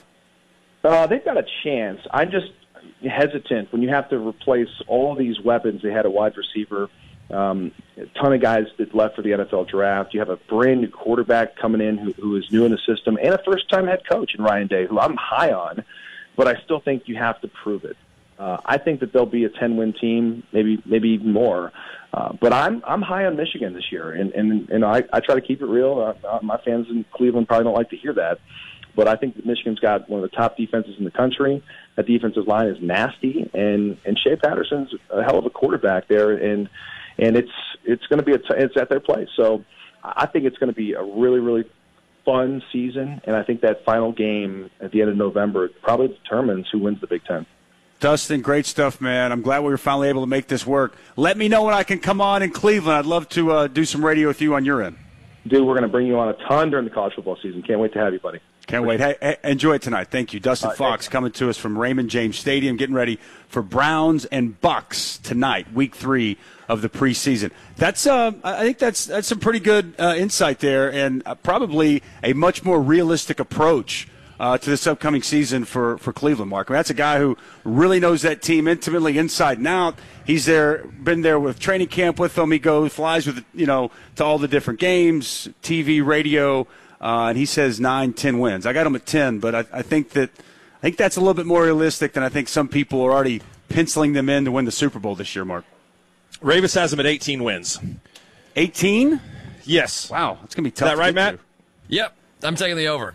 Uh, they've got a chance. I'm just hesitant when you have to replace all these weapons. They had a wide receiver, um, a ton of guys that left for the N F L draft. You have a brand new quarterback coming in who, who is new in the system, and a first-time head coach in Ryan Day, who I'm high on, but I still think you have to prove it. Uh, I think that they'll be a ten-win team, maybe maybe even more. Uh, but I'm I'm high on Michigan this year, and and and I, I try to keep it real. Uh, my fans in Cleveland probably don't like to hear that, but I think that Michigan's got one of the top defenses in the country. That defensive line is nasty, and and Shea Patterson's a hell of a quarterback there, and and it's it's going to be a t- it's at their place. So I think it's going to be a really really fun season, and I think that final game at the end of November probably determines who wins the Big Ten. Dustin, great stuff, man. I'm glad we were finally able to make this work. Let me know when I can come on in Cleveland. I'd love to uh, do some radio with you on your end. Dude, we're going to bring you on a ton during the college football season. Can't wait to have you, buddy. Can't wait. Hey, hey, enjoy it tonight. Thank you. Dustin right, Fox coming to us from Raymond James Stadium, getting ready for Browns and Bucks tonight, week three of the preseason. That's, uh, I think that's that's some pretty good uh, insight there, and uh, probably a much more realistic approach Uh, to this upcoming season for, for Cleveland, Mark. I mean, that's a guy who really knows that team intimately inside and out. He's there, been there with training camp with them. He goes, flies with, you know, to all the different games, T V, radio, uh, and he says nine, ten wins. I got him at ten, but I, I think that I think that's a little bit more realistic than I think some people are already penciling them in to win the Super Bowl this year, Mark. Ravis has him at eighteen wins. eighteen? Yes. Wow, it's going to be tough. Is that right, Matt? To. Yep, I'm taking the over.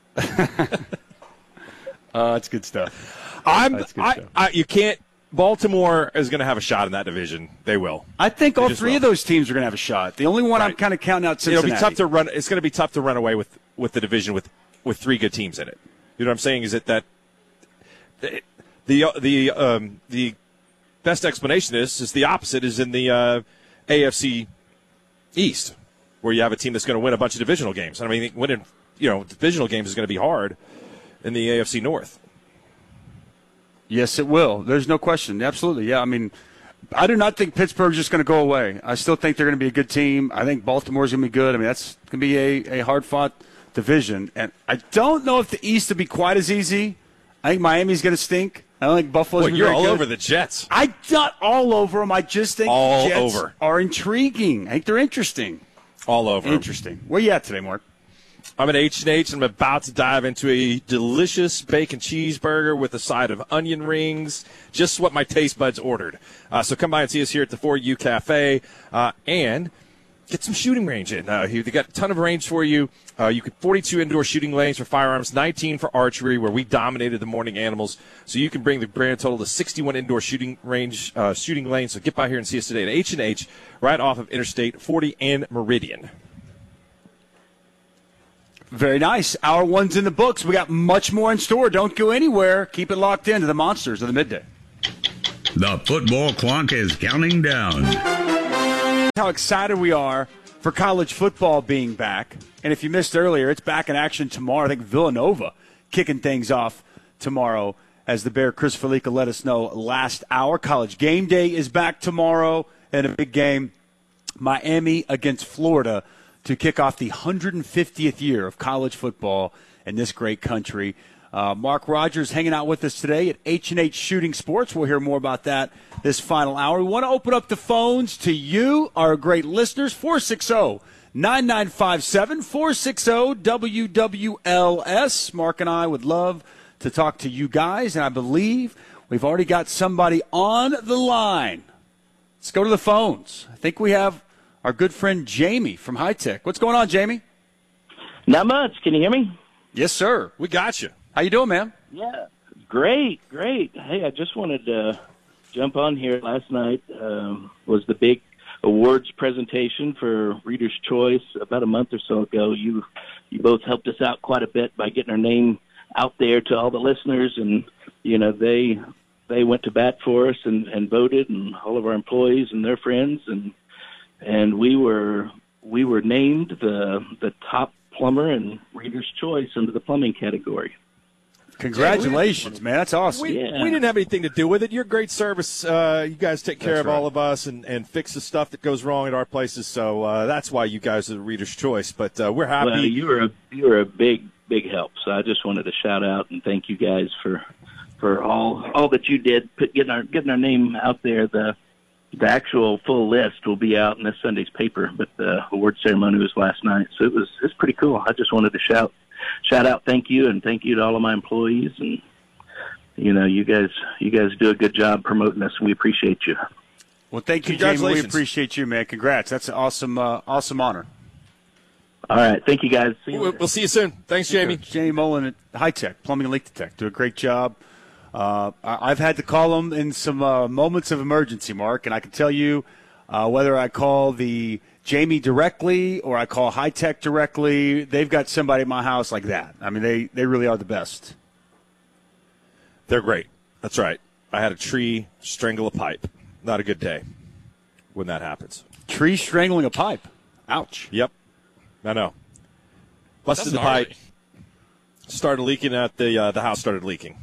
uh, that's good stuff. I'm. That's good I, stuff. I, you can't. Baltimore is going to have a shot in that division. They will. I think they all three will. of those teams are going to have a shot. The only one right. I'm kind of counting out Cincinnati. It'll be tough to run. It's going to be tough to run away with, with the division with, with three good teams in it. You know what I'm saying? Is it that the the the um, the best explanation is is the opposite is in the uh, A F C East, where you have a team that's going to win a bunch of divisional games. I mean, winning. You know, divisional games is going to be hard in the A F C North. Yes, it will. There's no question. Absolutely. Yeah, I mean, I do not think Pittsburgh's just going to go away. I still think they're going to be a good team. I think Baltimore's going to be good. I mean, that's going to be a, a hard-fought division. And I don't know if the East will be quite as easy. I think Miami's going to stink. I don't think Buffalo's going to be You're all good. over the Jets. I'm not all over them. I just think all the Jets over. are intriguing. I think they're interesting. All over Interesting. Where you at today, Mark? I'm at H and H, and I'm about to dive into a delicious bacon cheeseburger with a side of onion rings, just what my taste buds ordered. Uh, so come by and see us here at the For You Cafe, uh, and get some shooting range in. Uh, they got a ton of range for you. Uh, you could forty-two indoor shooting lanes for firearms, nineteen for archery, where we dominated the morning animals. So you can bring the grand total to sixty-one indoor shooting range, uh, shooting lanes. So get by here and see us today at H and H, right off of Interstate forty and Meridian. Very nice. Hour one's in the books. We got much more in store. Don't go anywhere. Keep it locked into the Monsters of the Midday. The football clock is counting down. How excited we are for college football being back. And if you missed earlier, it's back in action tomorrow. I think Villanova kicking things off tomorrow, as the Bear Chris Felica let us know last hour. College game day is back tomorrow, and a big game, Miami against Florida, to kick off the one hundred fiftieth year of college football in this great country. Uh, Mark Rogers hanging out with us today at H and H Shooting Sports. We'll hear more about that this final hour. We want to open up the phones to you, our great listeners, four six zero, nine nine five seven, four six zero, W W L S. Mark and I would love to talk to you guys, and I believe we've already got somebody on the line. Let's go to the phones. I think we have our good friend Jamie from High Tech. What's going on, Jamie? Not much. Can you hear me? Yes, sir. We got you. How you doing, man? Yeah, great, great. Hey, I just wanted to jump on here. Last night um, was the big awards presentation for Reader's Choice about a month or so ago. You you both helped us out quite a bit by getting our name out there to all the listeners, and you know they they went to bat for us and, and voted, and all of our employees and their friends, and and we were we were named the the top plumber in Reader's Choice under the plumbing category. Congratulations, man. That's awesome. We, yeah. we didn't have anything to do with it. You're great service. Uh, you guys take care That's of right. all of us and, and fix the stuff that goes wrong at our places. So uh, that's why you guys are the Reader's Choice. But uh, we're happy. Well, you were a you were a big big help. So I just wanted to shout out and thank you guys for for all all that you did, put, getting our getting our name out there. The the actual full list will be out in this Sunday's paper, but the award ceremony was last night, so it was it's pretty cool. I just wanted to shout shout out thank you and thank you to all of my employees, and you know you guys you guys do a good job promoting us, and we appreciate you. Well, thank you, Jamie. We appreciate you, man. Congrats. That's an awesome uh, awesome honor. All right, thank you guys. See you we'll, we'll see you soon. Thanks, Jamie. Jamie Mullen at High Tech Plumbing and Leak Detect, do a great job. Uh, I've had to call them in some uh, moments of emergency, Mark, and I can tell you uh, whether I call the Jamie directly or I call High Tech directly, they've got somebody in my house like that. I mean, they, they really are the best. They're great. That's right. I had a tree strangle a pipe. Not a good day when that happens. Tree strangling a pipe. Ouch. Yep. I know. Busted That's the gnarly. pipe. Started leaking at the uh, the house started leaking.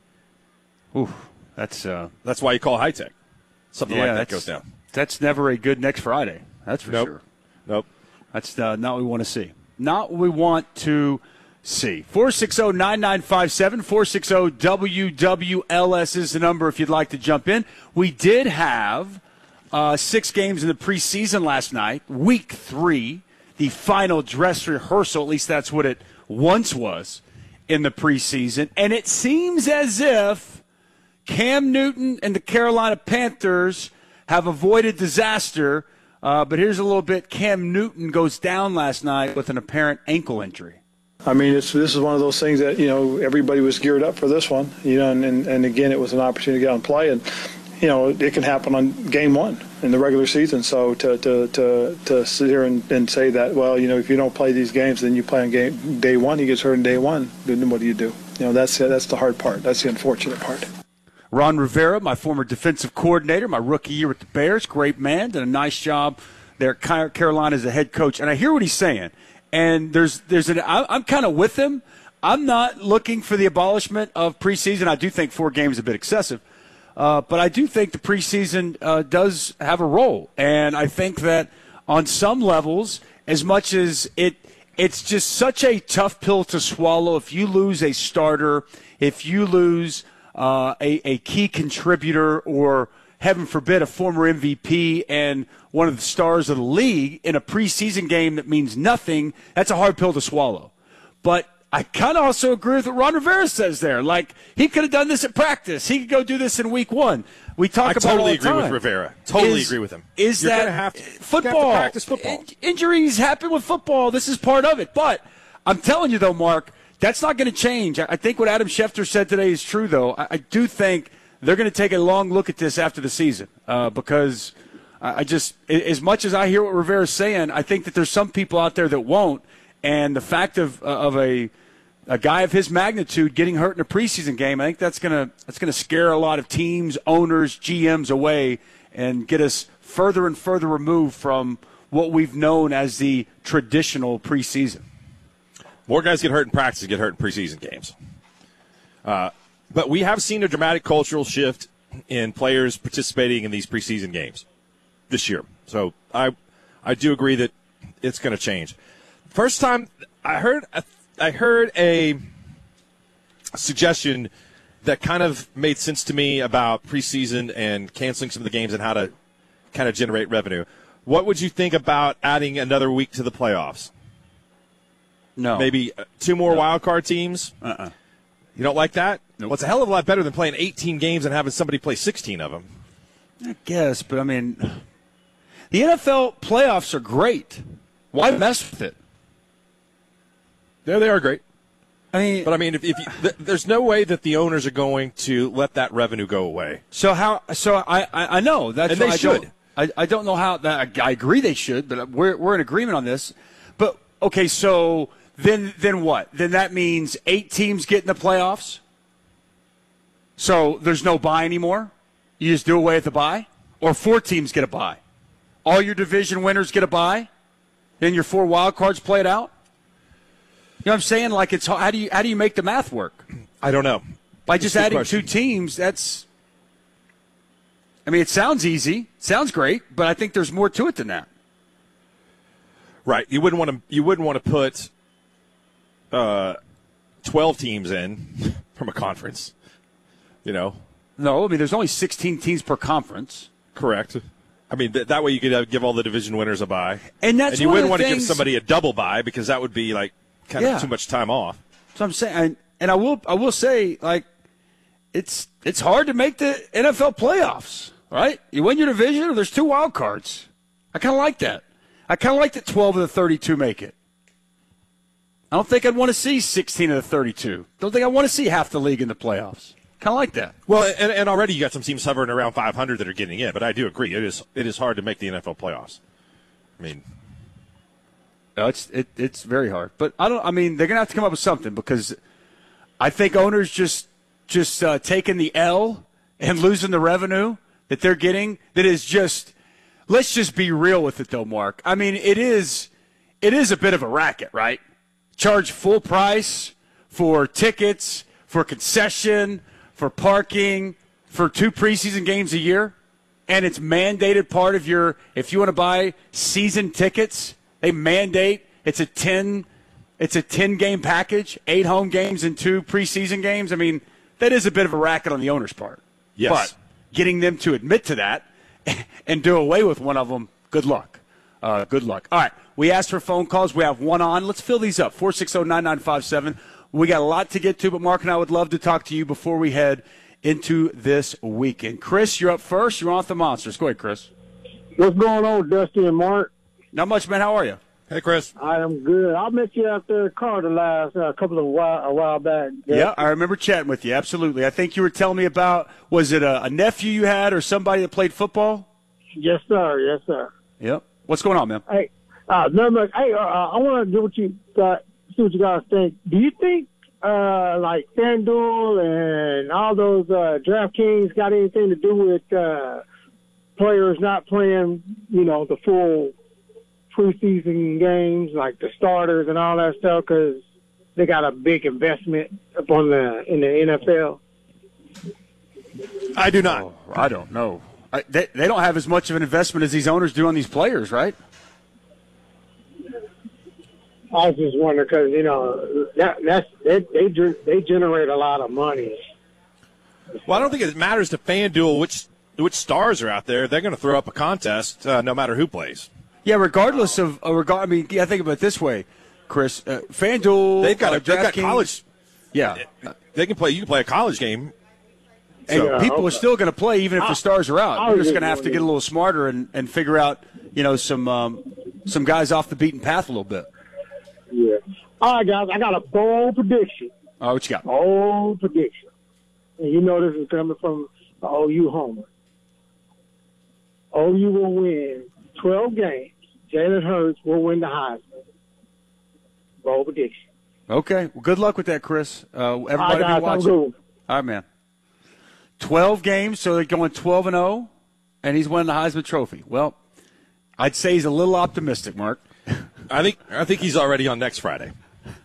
Ooh, that's uh, that's why you call High Tech. Something yeah, like that that's- goes down. That's never a good next Friday. That's for Nope. sure. Nope. That's uh, not what we want to see. Not what we want to see. four six zero, nine nine five seven, four six zero, W W L S is the number if you'd like to jump in. We did have uh, six games in the preseason last night, week three, the final dress rehearsal, at least that's what it once was in the preseason. And it seems as if Cam Newton and the Carolina Panthers have avoided disaster, uh, but here's a little bit. Cam Newton goes down last night with an apparent ankle injury. I mean, it's, this is one of those things that, you know, everybody was geared up for this one, you know, and, and, and again, it was an opportunity to get out and play, and, you know, it can happen on game one in the regular season. So to to, to, to sit here and, and say that, well, you know, if you don't play these games, then you play on game day one, he gets hurt in day one, then what do you do? You know, that's that's the hard part. That's the unfortunate part. Ron Rivera, my former defensive coordinator, my rookie year with the Bears, great man, did a nice job there at Carolina as a head coach. And I hear what he's saying. And there's there's an I'm kind of with him. I'm not looking for the abolishment of preseason. I do think four games is a bit excessive. Uh, but I do think the preseason uh, does have a role. And I think that on some levels, as much as it it's just such a tough pill to swallow if you lose a starter, if you lose uh, a, a key contributor or, heaven forbid, a former M V P and one of the stars of the league in a preseason game that means nothing, that's a hard pill to swallow. But I kind of also agree with what Ron Rivera says there. Like, he could have done this at practice. He could go do this in week one. We talk I about totally it all the agree time. with Rivera. Totally is, agree with him. Is You're that gonna have to, football? You have to practice football. In- injuries happen with football. This is part of it. But I'm telling you, though, Mark, that's not going to change. I think what Adam Schefter said today is true, though. I, I do think they're going to take a long look at this after the season uh, because I, I just, as much as I hear what Rivera's saying, I think that there's some people out there that won't. And the fact of uh, of a a guy of his magnitude getting hurt in a preseason game, I think that's gonna that's gonna scare a lot of teams, owners, G Ms away, and get us further and further removed from what we've known as the traditional preseason. More guys get hurt in practice, get hurt in preseason games. Uh, but we have seen a dramatic cultural shift in players participating in these preseason games this year. So I I do agree that it's going to change. First time I heard I heard a suggestion that kind of made sense to me about preseason and canceling some of the games and how to kind of generate revenue. What would you think about adding another week to the playoffs? No. Maybe two more no. wild card teams? Uh-uh. You don't like that? Nope. Well, it's a hell of a lot better than playing eighteen games and having somebody play sixteen of them. I guess, but I mean, the N F L playoffs are great. Why mess with it? Yeah, they are great. I mean, but I mean, if, if you, th- there's no way that the owners are going to let that revenue go away. So how? So I I, I know that's and they I should. Don't, I I don't know how that. I, I agree they should, but we're we're in agreement on this. But okay, so then then what? Then that means eight teams get in the playoffs. So there's no bye anymore. You just do away with the bye, or four teams get a bye. All your division winners get a bye. Then your four wild cards play it out. You know what I'm saying? Like, it's how do you how do you make the math work? I don't know. By just adding question. two teams, that's. I mean, it sounds easy, sounds great, but I think there's more to it than that. Right. You wouldn't want to. You wouldn't want to put uh, twelve teams in from a conference. You know. No, I mean, there's only sixteen teams per conference. Correct. I mean, th- that way you could uh, give all the division winners a bye. And that's and you one wouldn't of the want to give things- somebody a double bye because that would be like kind Yeah. of too much time off. So I'm saying, and, and I will, I will say, like, it's it's hard to make the N F L playoffs, right? You win your division, or there's two wild cards. I kind of like that. I kind of like that twelve of the thirty-two make it. I don't think I'd want to see sixteen of the thirty-two. Don't think I want to see half the league in the playoffs. Kind of like that. Well, and, and already you got some teams hovering around five hundred that are getting in, but I do agree it is it is hard to make the N F L playoffs. I mean, no, it's it, it's very hard. But I don't. I mean, they're gonna have to come up with something because I think owners just just uh, taking the L and losing the revenue that they're getting. That is just. Let's just be real with it, though, Mark. I mean, it is it is a bit of a racket, right? Charge full price for tickets, for concession, for parking, for two preseason games a year, and it's mandated part of your, if you want to buy season tickets, they mandate it's a ten, it's a ten game package, eight home games and two preseason games. I mean, that is a bit of a racket on the owner's part. Yes. But getting them to admit to that and do away with one of them, good luck. Uh, good luck. All right, we asked for phone calls. We have one on. Let's fill these up, four six zero, nine nine five seven. We got a lot to get to, but Mark and I would love to talk to you before we head into this weekend. Chris, you're up first. You're on with the Monsters. Go ahead, Chris. What's going on, Dusty and Mark? Not much, man. How are you? Hey, Chris. I am good. I met you after the car the last uh, couple of while, a while back. Yeah. yeah, I remember chatting with you. Absolutely. I think you were telling me about, was it a, a nephew you had or somebody that played football? Yes, sir. Yes, sir. Yep. What's going on, man? Hey, uh, no, no, hey, uh, I want to do what you got, see what you guys think. Do you think uh, like FanDuel and all those uh, DraftKings got anything to do with uh, players not playing, you know, the full preseason games, like the starters and all that stuff, because they got a big investment upon the in the N F L? I do not. Oh, I don't know. I, they, they don't have as much of an investment as these owners do on these players, right? I was just wondering because, you know, that, that's they, they they generate a lot of money. Well, I don't think it matters to FanDuel which which stars are out there. They're going to throw up a contest uh, no matter who plays. Yeah, regardless of uh, regard. I mean, yeah, think about it this way: Chris. Uh, FanDuel, they've got uh, a, they've got DraftKings, college. Yeah, they can play. You can play a college game. And So, people okay. are still going to play even if the stars are out. I'll You're just get going to have to one get a in. little smarter and, and figure out, you know, some um, some guys off the beaten path a little bit. Yeah. All right, guys. I got a bold prediction. Oh, what you got? Bold prediction. And you know this is coming from the O U homer. O U will win twelve games. Jalen Hurts will win the Heisman. Bold prediction. Okay. Well, good luck with that, Chris. Uh, everybody All right, be guys. watching. Have a good one. All right, man. twelve games, so they're going twelve and oh, and he's winning the Heisman Trophy. Well, I'd say he's a little optimistic, Mark. I think I think he's already on next Friday.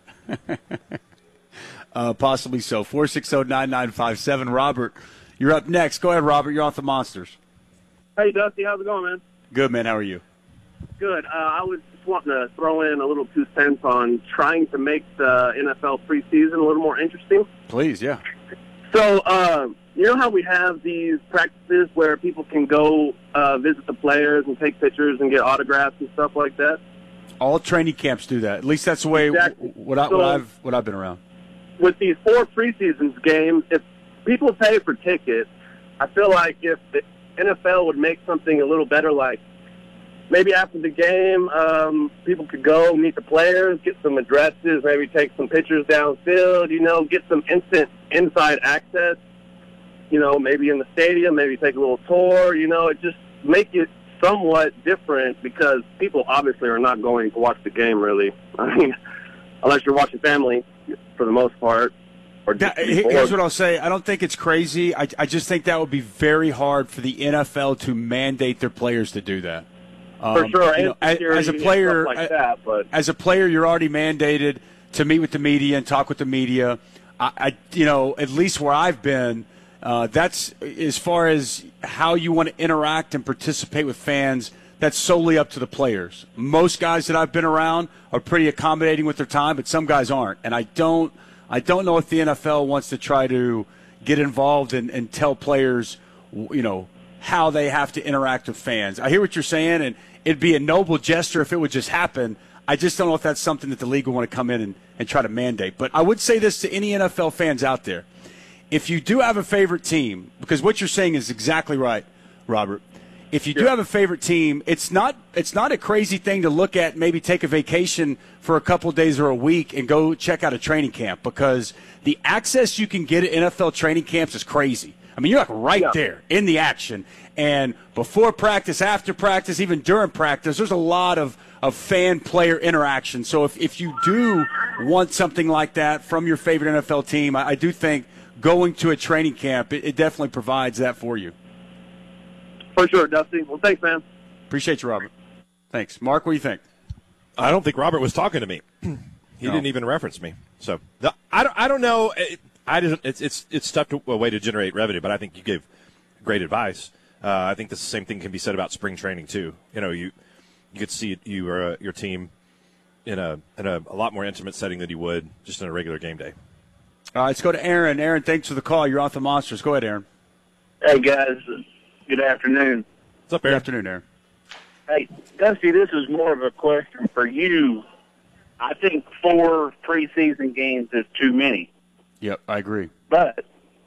uh, possibly so. four six zero, nine nine five seven. Robert, you're up next. Go ahead, Robert. You're off the Monsters. Hey, Dusty, how's it going, man? Good, man. How are you? Good. Uh, I was just wanting to throw in a little two cents on trying to make the N F L preseason a little more interesting. Please, yeah. So, uh, you know how we have these practices where people can go uh, visit the players and take pictures and get autographs and stuff like that? All training camps do that. At least that's the way Exactly. what, I, So- what I've what I've been around. With these four preseason games, if people pay for tickets, I feel like if the N F L would make something a little better, like maybe after the game, um, people could go meet the players, get some addresses, maybe take some pictures downfield, you know, get some instant inside access, you know, maybe in the stadium, maybe take a little tour, you know, it just make it somewhat different because people obviously are not going to watch the game, really. I mean, unless you're watching family for the most part. Or just That- be here's bored. what I'll say. I don't think it's crazy. I, I just think that would be very hard for the N F L to mandate their players to do that. For Um, sure, you know, and as, security as a and player, stuff like that, but as a player, you're already mandated to meet with the media and talk with the media. I, I you know, at least where I've been, uh, that's as far as how you want to interact and participate with fans. That's solely up to the players. Most guys that I've been around are pretty accommodating with their time, but some guys aren't. And I don't, I don't know if the N F L wants to try to get involved and, and tell players, you know, how they have to interact with fans. I hear what you're saying, and it'd be a noble gesture if it would just happen. I just don't know if that's something that the league would want to come in and, and try to mandate. But I would say this to any N F L fans out there. If you do have a favorite team, because what you're saying is exactly right, Robert. If you do have a favorite team, it's not it's not a crazy thing to look at, maybe take a vacation for a couple of days or a week and go check out a training camp, because the access you can get at N F L training camps is crazy. I mean, you're like right Yeah. there in the action. And before practice, after practice, even during practice, there's a lot of, of fan-player interaction. So if, if you do want something like that from your favorite N F L team, I, I do think going to a training camp, it, it definitely provides that for you. for sure, Dusty. Well, thanks, man. Appreciate you, Robert. Thanks. Mark, what do you think? I don't think Robert was talking to me. He No. didn't even reference me. So the, I don't. I don't know. It, I didn't. It's it's it's tough to, a way to generate revenue, but I think you gave great advice. Uh, I think the same thing can be said about spring training too. You know, you you could see you or uh, your team in a in a, a lot more intimate setting than you would just in a regular game day. All right, let's go to Aaron. Aaron, thanks for the call. You're off the Monsters. Go ahead, Aaron. Hey, guys. Good afternoon. What's up, Good Aaron? afternoon, Aaron. Hey, Dusty, this is more of a question for you. I think four preseason games is too many. Yep, I agree. But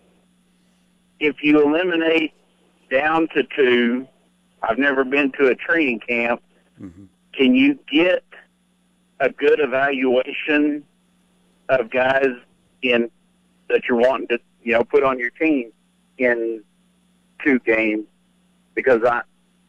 if you eliminate down to two, I've never been to a training camp, Mm-hmm. can you get a good evaluation of guys in that you're wanting to, you know, put on your team in two games? Because I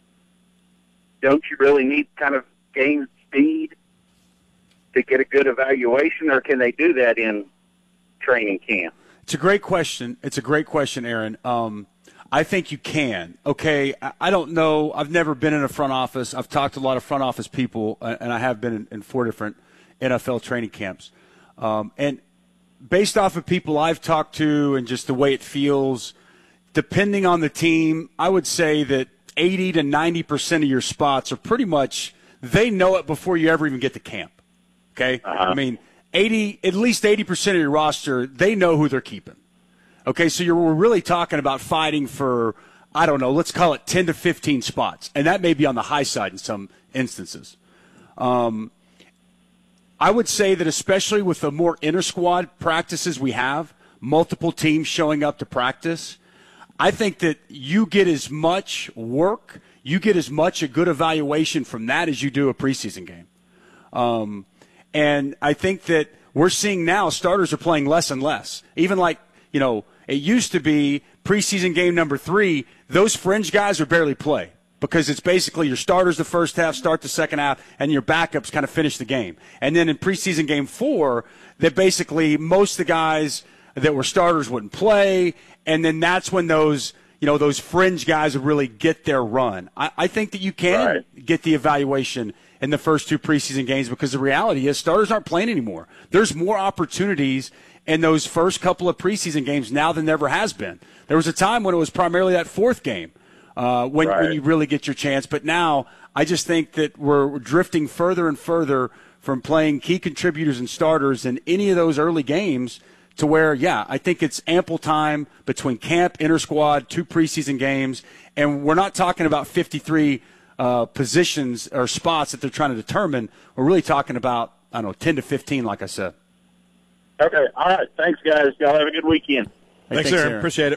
don't you really need kind of game speed to get a good evaluation, or can they do that in training camp? It's a great question. It's a great question, Aaron. Um, I think you can. Okay, I, I don't know. I've never been in a front office. I've talked to a lot of front office people, uh, and I have been in, in four different N F L training camps. Um, and based off of people I've talked to and just the way it feels, depending on the team, I would say that eighty to ninety percent of your spots are pretty much, they know it before you ever even get to camp. Okay? Uh-huh. I mean, eighty, at least eighty percent of your roster, they know who they're keeping. Okay, so you're we're really talking about fighting for, I don't know, let's call it ten to fifteen spots. And that may be on the high side in some instances. Um, I would say that especially with the more inter-squad practices we have, multiple teams showing up to practice, I think that you get as much work, you get as much a good evaluation from that as you do a preseason game. Um, and I think that we're seeing now starters are playing less and less. Even like, you know, it used to be preseason game number three, those fringe guys would barely play because it's basically your starters the first half, start the second half, and your backups kind of finish the game. And then in preseason game four, that basically most of the guys that were starters wouldn't play, and then that's when those, you know, those fringe guys would really get their run. I, I think that you can right. get the evaluation in the first two preseason games because the reality is starters aren't playing anymore. There's more opportunities in those first couple of preseason games now than there ever has been. There was a time when it was primarily that fourth game uh, when, right. when you really get your chance. But now I just think that we're drifting further and further from playing key contributors and starters in any of those early games to where, yeah, I think it's ample time between camp, inter-squad, two preseason games, and we're not talking about fifty-three uh, positions or spots that they're trying to determine. We're really talking about, I don't know, ten to fifteen, like I said. Okay. All right. Thanks, guys. Y'all have a good weekend. Hey, thanks, Aaron. Aaron. Appreciate it.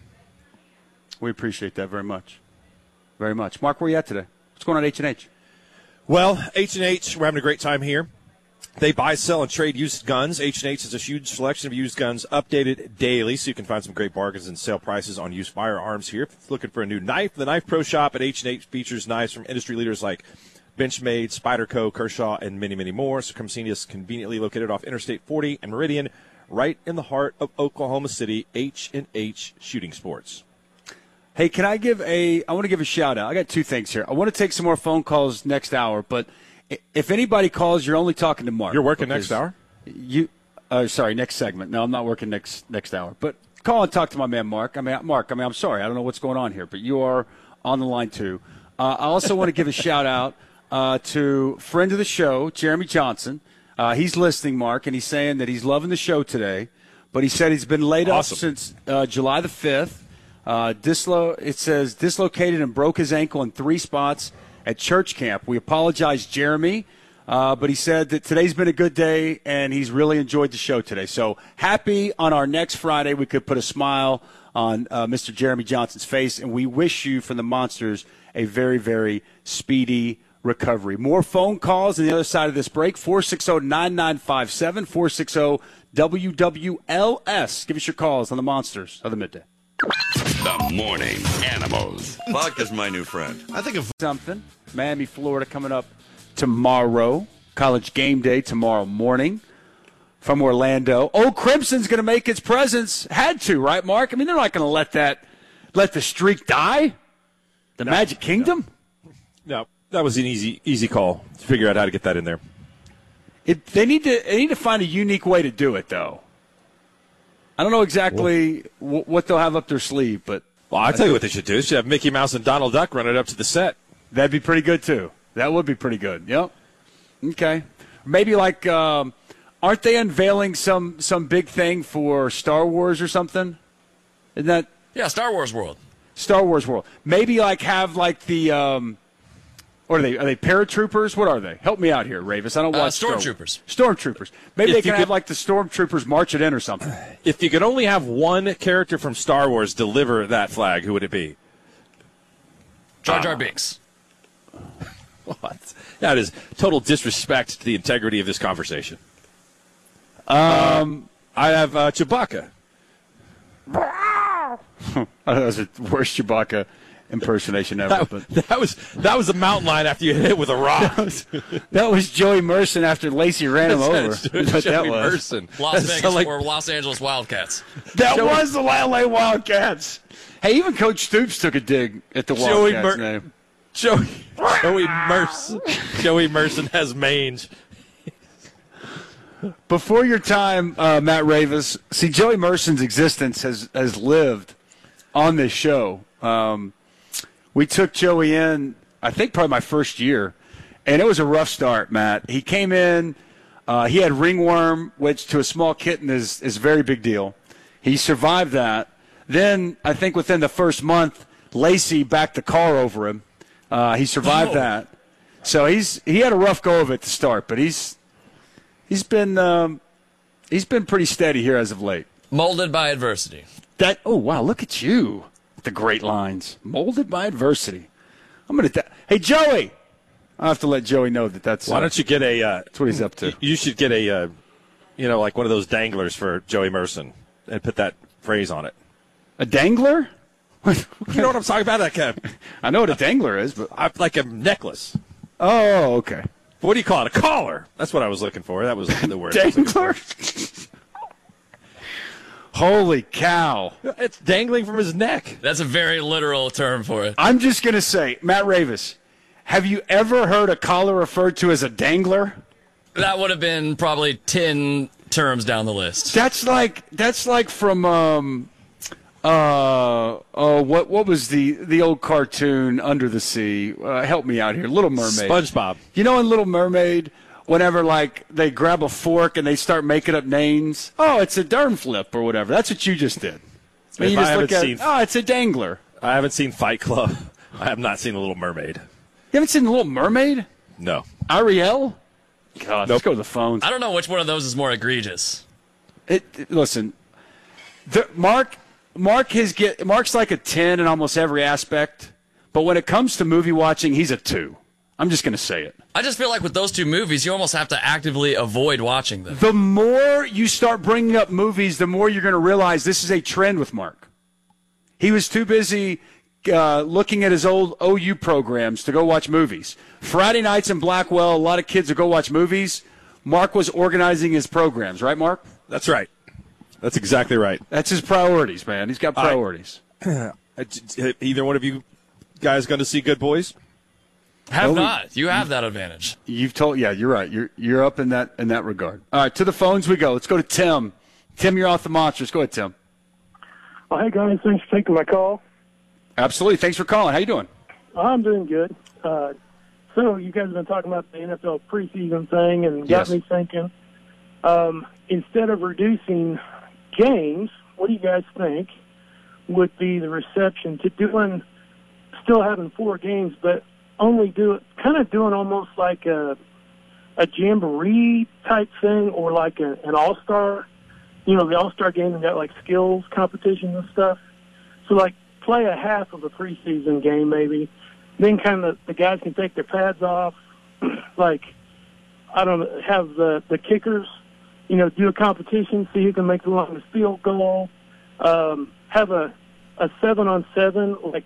We appreciate that very much. Very much. Mark, where are you at today? What's going on at H and H? Well, H and H, we're having a great time here. They buy, sell, and trade used guns. H and H has a huge selection of used guns updated daily, so you can find some great bargains and sale prices on used firearms here. If you're looking for a new knife, the Knife Pro Shop at H and H features knives from industry leaders like Benchmade, Spyderco, Kershaw, and many, many more. So come see us conveniently located off Interstate forty and Meridian, right in the heart of Oklahoma City, H and H Shooting Sports. Hey, can I give a – I want to give a shout-out. I got two things here. I want to take some more phone calls next hour, but if anybody calls, you're only talking to Mark. You're working next hour? You, uh, sorry, next segment. No, I'm not working next next hour. But call and talk to my man Mark. I mean, Mark, I mean, I'm sorry. I don't know what's going on here, but you are on the line too. Uh, I also want to give a shout-out uh, to friend of the show, Jeremy Johnson. Uh, he's listening, Mark, and he's saying that he's loving the show today, but he said he's been laid awesome. off since uh, July the fifth. Uh, dislo- it says dislocated and broke his ankle in three spots at church camp. We apologize, Jeremy, uh, but he said that today's been a good day and he's really enjoyed the show today. So happy on our next Friday we could put a smile on uh, Mister Jeremy Johnson's face, and we wish you from the Monsters a very, very speedy recovery. More phone calls on the other side of this break, four six zero, nine nine five seven, four six zero, W W L S. Give us your calls on the Monsters of the Midday. The Morning Animals. Buck is my new friend. I think of something. Miami, Florida coming up tomorrow. College game day tomorrow morning from Orlando. Old Crimson's going to make its presence. Had to, right, Mark? I mean, they're not going to let that, let the streak die. The no, Magic Kingdom? No. no, that was an easy easy call to figure out how to get that in there. It, they need to they need to find a unique way to do it, though. I don't know exactly well, what they'll have up their sleeve, but well, I'll tell you what they should do. They should have Mickey Mouse and Donald Duck run it up to the set. That'd be pretty good too. That would be pretty good. Yep. Okay. Maybe like, um, aren't they unveiling some some big thing for Star Wars or something? Isn't that? Yeah, Star Wars World. Star Wars World. Maybe like have like the. Um, What are they? Are they paratroopers? What are they? Help me out here, Ravis. I don't watch uh, Stormtroopers. Stormtroopers. Maybe if they can could, have like the Stormtroopers march it in or something. If you could only have one character from Star Wars deliver that flag, who would it be? Jar Jar Binks. What? That is total disrespect to the integrity of this conversation. Um, uh, I have uh, Chewbacca. That was the worst Chewbacca impersonation ever. That, but that was that was a mountain lion after you hit it with a rock. That was, that was Joey Merson after Lacey ran him over. That's that Joey was. Merson. Las Vegas like, or Los Angeles Wildcats. That Joey, was the L A Wildcats. Hey, even Coach Stoops took a dig at the Joey Wildcats Mer- name. Joey Joey Merson. Joey Merson has mange. Before your time, uh, Matt Ravis, see, Joey Merson's existence has, has lived on this show. Um, we took Joey in, I think, probably my first year, and it was a rough start, Matt. He came in, uh, he had ringworm, which to a small kitten is, is a very big deal. He survived that. Then, I think within the first month, Lacey backed the car over him. Uh, he survived oh. that. So he's he had a rough go of it to start, but he's He's been um, he's been pretty steady here as of late. Molded by adversity. That oh wow, look at you with the great lines. Molded by adversity. I'm gonna. Ta- hey Joey, I have to let Joey know that that's. Why uh, don't you get a? Uh, that's what he's up to. You should get a, uh, you know, like one of those danglers for Joey Merson, and put that phrase on it. A dangler? You know what I'm talking about? Like a, I know what a dangler is, but I, like a necklace. Oh, okay. What do you call it? A collar. That's what I was looking for. That was the word. Dangler. Holy cow! It's dangling from his neck. That's a very literal term for it. I'm just gonna say, Matt Ravis, have you ever heard a collar referred to as a dangler? That would have been probably ten terms down the list. That's like that's like from um uh oh what what was the the old cartoon Under the Sea? Uh, help me out here, Little Mermaid. SpongeBob. You You know, in Little Mermaid, whenever like they grab a fork and they start making up names, oh, it's a Durnflip or whatever. That's what you just did. And If you I just haven't look at, seen- oh, it's a dangler. I haven't seen Fight Club. I have not seen The Little Mermaid. You haven't seen The Little Mermaid? No. Ariel? God, Nope. let's go to the phones. I don't know which one of those is more egregious. It, it- listen, the, Mark, Mark his get Mark's like a ten in almost every aspect, but when it comes to movie watching, he's a two. I'm just going to say it. I just feel like with those two movies, you almost have to actively avoid watching them. The more you start bringing up movies, the more you're going to realize this is a trend with Mark. He was too busy uh, looking at his old O U programs to go watch movies. Friday nights in Blackwell, a lot of kids would go watch movies. Mark was organizing his programs, right, Mark? That's right. That's exactly right. That's his priorities, man. He's got priorities. I, either one of you guys going to see Good Boys? Have Well, we- not. You have that advantage. You've told, yeah, you're right. You're you're up in that in that regard. All right, to the phones we go. Let's go to Tim. Tim, you're off the Monsters. Go ahead, Tim. Oh, hey guys, thanks for taking my call. Absolutely. Thanks for calling. How you doing? I'm doing good. Uh, so you guys have been talking about the N F L preseason thing, and got Yes. me thinking. Um, instead of reducing games, what do you guys think would be the reception to doing, still having four games, but only do it, kind of doing almost like a a jamboree type thing, or like a, an all-star, you know, the all-star game and got like skills competitions and stuff. So like play a half of a preseason game maybe, then kind of the guys can take their pads off, like, I don't know, have the, the kickers, you know, do a competition, see who can make the longest field goal, um, have a, a seven on seven, like,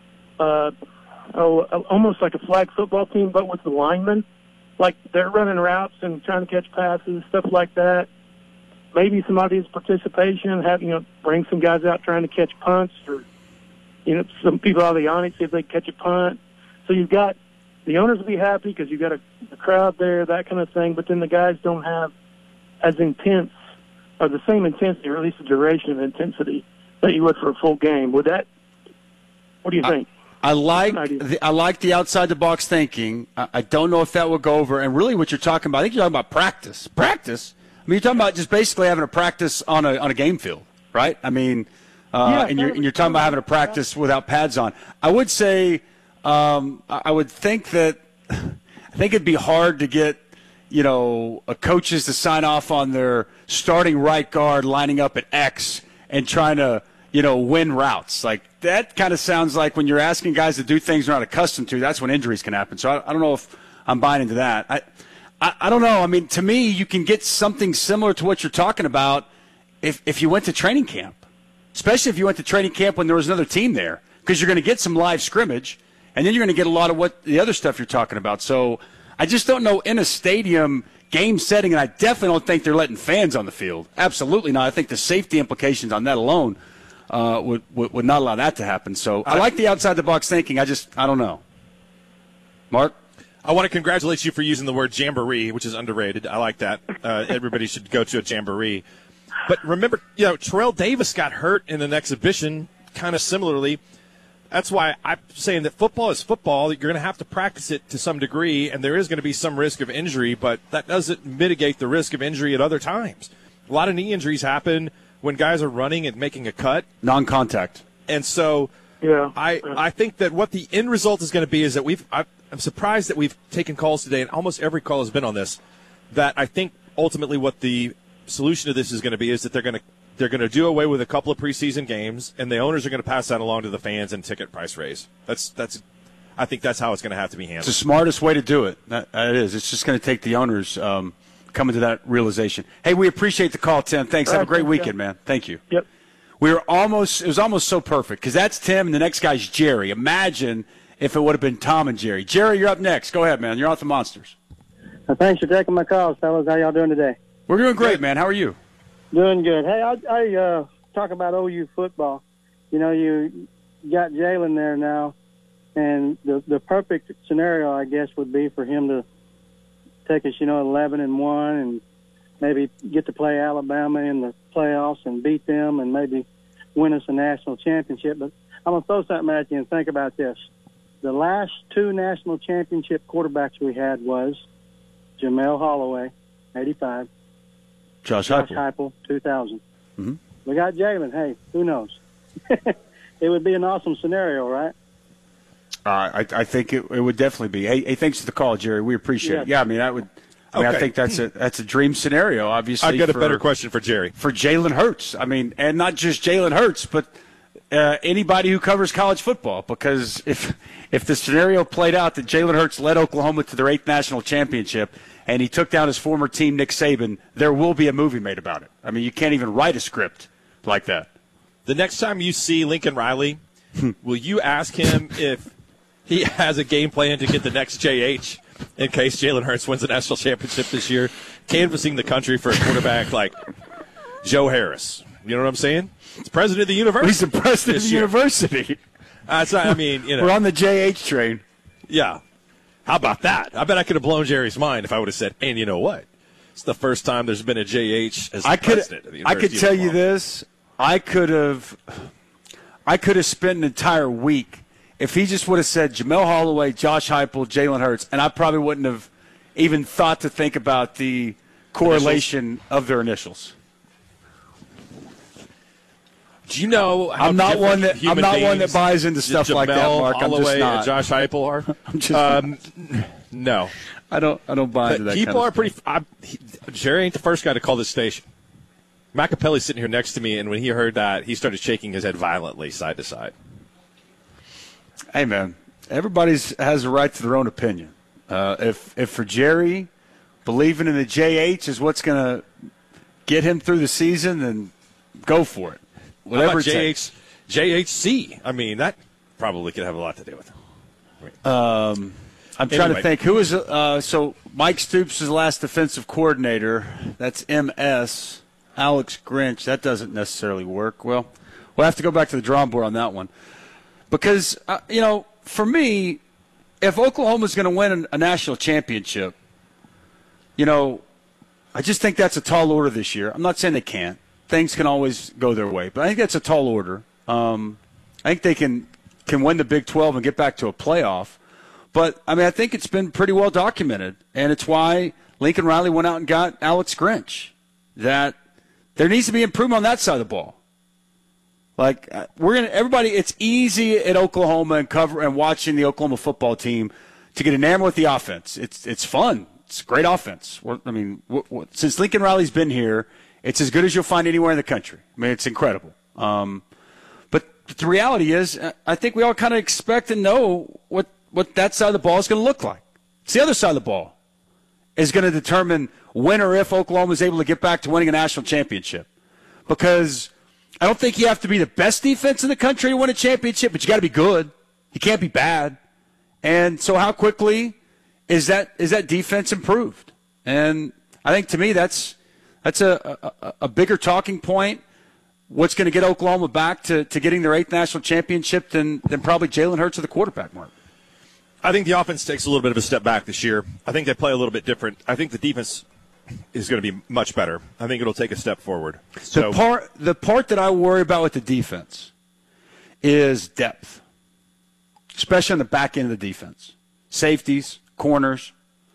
uh, oh, almost like a flag football team, but with the linemen. Like they're running routes and trying to catch passes, stuff like that. Maybe some audience participation, have, you know, bring some guys out trying to catch punts, or, you know, some people out of the audience see if they can catch a punt. So you've got, the owners will be happy because you've got a, a crowd there, that kind of thing, but then the guys don't have as intense, or the same intensity, or at least the duration of intensity that you would for a full game. Would that, what do you think? I like the, I like the outside the box thinking. I, I don't know if that will go over. And really, what you're talking about, I think you're talking about practice. Practice. I mean, you're talking about just basically having a practice on a on a game field, right? I mean, uh, Yeah, and you're and you're talking about having a practice without pads on. I would say, um, I I would think that I think it'd be hard to get, you know, uh, coaches to sign off on their starting right guard lining up at X and trying to, you know, win routes. Like, that kind of sounds like when you're asking guys to do things they're not accustomed to, that's when injuries can happen. So I, I don't know if I'm buying into that. I, I I don't know. I mean, to me, you can get something similar to what you're talking about if, if you went to training camp, especially if you went to training camp when there was another team there, because you're going to get some live scrimmage, and then you're going to get a lot of what the other stuff you're talking about. So I just don't know in a stadium game setting, and I definitely don't think they're letting fans on the field. Absolutely not. I think the safety implications on that alone uh, would, would would not allow that to happen. So I like the outside-the-box thinking. I just, I don't know. Mark? I want to congratulate you for using the word jamboree, which is underrated. I like that. Uh, everybody should go to a jamboree. But remember, you know, Terrell Davis got hurt in an exhibition kind of similarly. That's why I'm saying that football is football. You're going to have to practice it to some degree, and there is going to be some risk of injury, but that doesn't mitigate the risk of injury at other times. A lot of knee injuries happen when guys are running and making a cut. Non-contact. And so yeah. I, I think that what the end result is going to be is that we've – I'm surprised that we've taken calls today, and almost every call has been on this, that I think ultimately what the solution to this is going to be is that they're going to they're going to do away with a couple of preseason games, and the owners are going to pass that along to the fans and ticket price raise. That's that's. I think that's how it's going to have to be handled. It's the smartest way to do it. That, it is. It's just going to take the owners um, coming to that realization. Hey, we appreciate the call, Tim. Thanks. Have a great weekend, man. Thank you. Yep. We were almost. It was almost so perfect because that's Tim, and the next guy's Jerry. Imagine if it would have been Tom and Jerry. Jerry, you're up next. Go ahead, man. You're off the Monsters. Uh, thanks for taking my calls, fellas. How y'all doing today? We're doing great, man. How are you? Doing good. Hey, I, I uh, talk about O U football. You know, you got Jalen there now. And the the perfect scenario, I guess, would be for him to take us, you know, eleven and one, and maybe get to play Alabama in the playoffs and beat them, and maybe win us a national championship. But I'm gonna throw something at you and think about this: the last two national championship quarterbacks we had was Jamel Holloway, eighty-five, Josh, Josh Heupel, Heupel, two thousand. Mm-hmm. We got Jalen. Hey, who knows? It would be an awesome scenario, right? Uh, I, I think it, it would definitely be. Hey, hey, thanks for the call, Jerry. We appreciate Yeah. it. Yeah, I mean, I would. I mean, Okay. I think that's a that's a dream scenario. Obviously, I've got a for- better question for Jerry. for Jalen Hurts. I mean, and not just Jalen Hurts, but uh, anybody who covers college football. Because if if the scenario played out that Jalen Hurts led Oklahoma to their eighth national championship and he took down his former team, Nick Saban, there will be a movie made about it. I mean, you can't even write a script like that. The next time you see Lincoln Riley, will you ask him if he has a game plan to get the next J H in case Jalen Hurts wins the national championship this year, canvassing the country for a quarterback like Joe Harris? You know what I'm saying? He's president of the university. He's the president of this the year. university. That's not, I mean, you know. We're on the J H train. Yeah. How about that? I bet I could have blown Jerry's mind if I would have said, and you know what? It's the first time there's been a J H as I could, president of the I University could of tell you Oklahoma. this. I could have I could have spent an entire week if he just would have said Jamel Holloway, Josh Heupel, Jalen Hurts, and I probably wouldn't have even thought to think about the correlation of their initials. Do you know how I'm not one different that I'm human not one that beings buys into stuff like that, Jamel Mark. I'm Holloway just not. and Josh Heupel are? I'm just um, no. I don't I don't buy But into that people kind are of pretty. I, he, Jerry ain't the first guy to call this station. Macapelli's sitting here next to me, and when he heard that, he started shaking his head violently, side to side. Hey, man, everybody's has a right to their own opinion. Uh, if if for Jerry, believing in the J H is what's going to get him through the season, then go for it. Whatever How about it J takes. H, J H C? I mean, that probably could have a lot to do with it. Um, I'm trying Anyway. to think. Who is uh, so Mike Stoops is the last defensive coordinator. That's M S. Alex Grinch. That doesn't necessarily work. Well, we'll have to go back to the drawing board on that one. Because, uh, you know, for me, if Oklahoma's going to win a national championship, you know, I just think that's a tall order this year. I'm not saying they can't. Things can always go their way. But I think that's a tall order. Um, I think they can, can win the Big twelve and get back to a playoff. But, I mean, I think it's been pretty well documented. And it's why Lincoln Riley went out and got Alex Grinch. That there needs to be improvement on that side of the ball. Like uh, we're gonna, everybody. It's easy at Oklahoma and cover and watching the Oklahoma football team to get enamored with the offense. It's it's fun. It's a great offense. We're, I mean, w- w- since Lincoln Riley's been here, it's as good as you'll find anywhere in the country. I mean, it's incredible. Um, but the reality is, uh, I think we all kind of expect and know what what that side of the ball is going to look like. It's the other side of the ball is going to determine when or if Oklahoma is able to get back to winning a national championship. Because I don't think you have to be the best defense in the country to win a championship, but you got to be good. You can't be bad. And so how quickly is that is that defense improved? And I think to me that's that's a, a, a bigger talking point. What's going to get Oklahoma back to, to getting their eighth national championship than, than probably Jalen Hurts or the quarterback, Mark? I think the offense takes a little bit of a step back this year. I think they play a little bit different. I think the defense is going to be much better. I think it'll take a step forward. So the part the part that I worry about with the defense is depth, especially on the back end of the defense. Safeties, corners,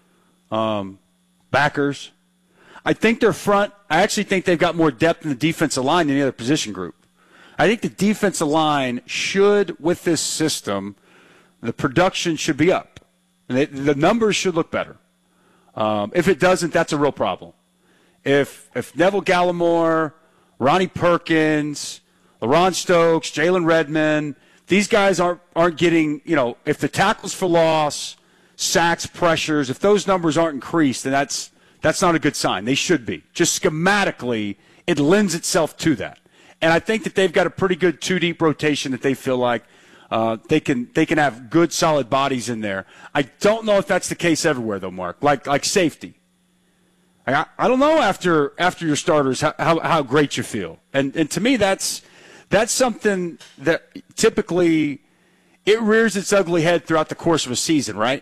um, backers. I think their front, I actually think they've got more depth in the defensive line than the other position group. I think the defensive line should, with this system, the production should be up. And they, the numbers should look better. Um, if it doesn't, that's a real problem. if if Neville Gallimore, Ronnie Perkins, LaRon Stokes, Jalen Redmond, these guys aren't aren't getting, you know, if the tackles for loss, sacks, pressures, if those numbers aren't increased, then that's that's not a good sign. They should be. Just schematically, it lends itself to that. And I think that they've got a pretty good two-deep rotation that they feel like uh, they can they can have good, solid bodies in there. I don't know if that's the case everywhere, though, Mark. Like like safety. I, I don't know after after your starters how, how, how great you feel. And and to me, that's that's something that typically it rears its ugly head throughout the course of a season, right?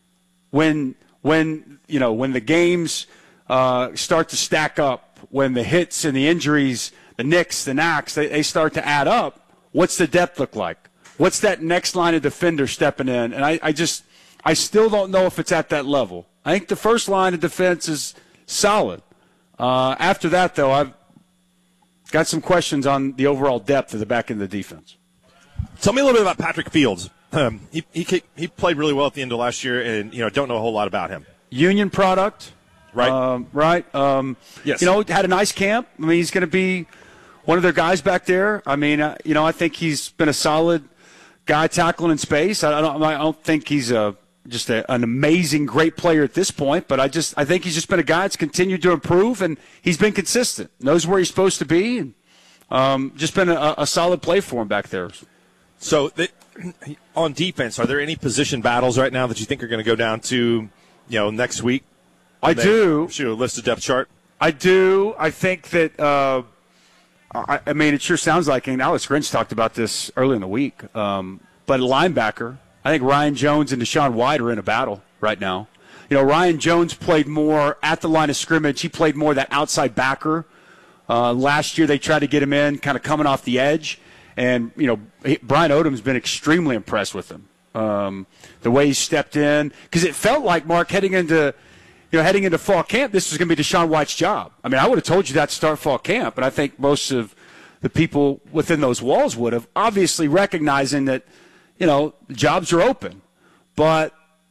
When when you know when the games uh, start to stack up, when the hits and the injuries, the nicks, the knocks, they, they start to add up. What's the depth look like? What's that next line of defender stepping in? And I, I just, I still don't know if it's at that level. I think the first line of defense is solid. Uh, after that, though, I've got some questions on the overall depth of the back end of the defense. Tell me a little bit about Patrick Fields. Um, he, he he played really well at the end of last year, and you know don't know a whole lot about him. Union product, right? Um, right. Um, yes. You know, had a nice camp. I mean, he's going to be one of their guys back there. I mean, uh, you know, I think he's been a solid guy tackling in space. I don't, I don't think he's a just a, an amazing, great player at this point, but I just I think he's just been a guy that's continued to improve, and he's been consistent, knows where he's supposed to be, and um, just been a, a solid play for him back there. So, they, on defense, are there any position battles right now that you think are going to go down to, you know, next week? I do. Shoot, a list of depth chart. I do. I think that. Uh, I, I mean, it sure sounds like, and Alex Grinch talked about this early in the week. Um, but linebacker, I think Ryan Jones and Deshaun White are in a battle right now. You know, Ryan Jones played more at the line of scrimmage. He played more that outside backer. Uh, last year they tried to get him in, kind of coming off the edge. And, you know, he, Brian Odom's been extremely impressed with him. Um, the way he stepped in. Because it felt like, Mark, heading into – You know, heading into fall camp, this was going to be Deshaun White's job. I mean, I would have told you that to start fall camp, but I think most of the people within those walls would have, obviously recognizing that, you know, jobs are open. But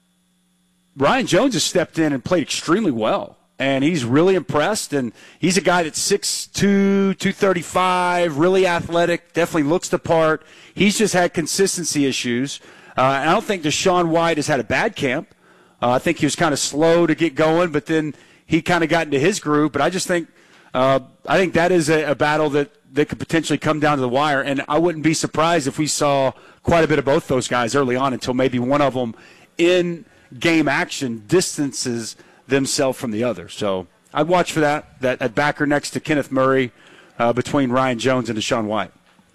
Ryan Jones has stepped in and played extremely well, and he's really impressed, and he's a guy that's six two, two thirty-five, really athletic, definitely looks the part. He's just had consistency issues, uh, and I don't think Deshaun White has had a bad camp. Uh, I think he was kind of slow to get going, but then he kind of got into his groove. But I just think uh, I think that is a, a battle that, that could potentially come down to the wire. And I wouldn't be surprised if we saw quite a bit of both those guys early on until maybe one of them in game action distances themselves from the other. So I'd watch for that, that at backer next to Kenneth Murray uh, between Ryan Jones and Deshaun White.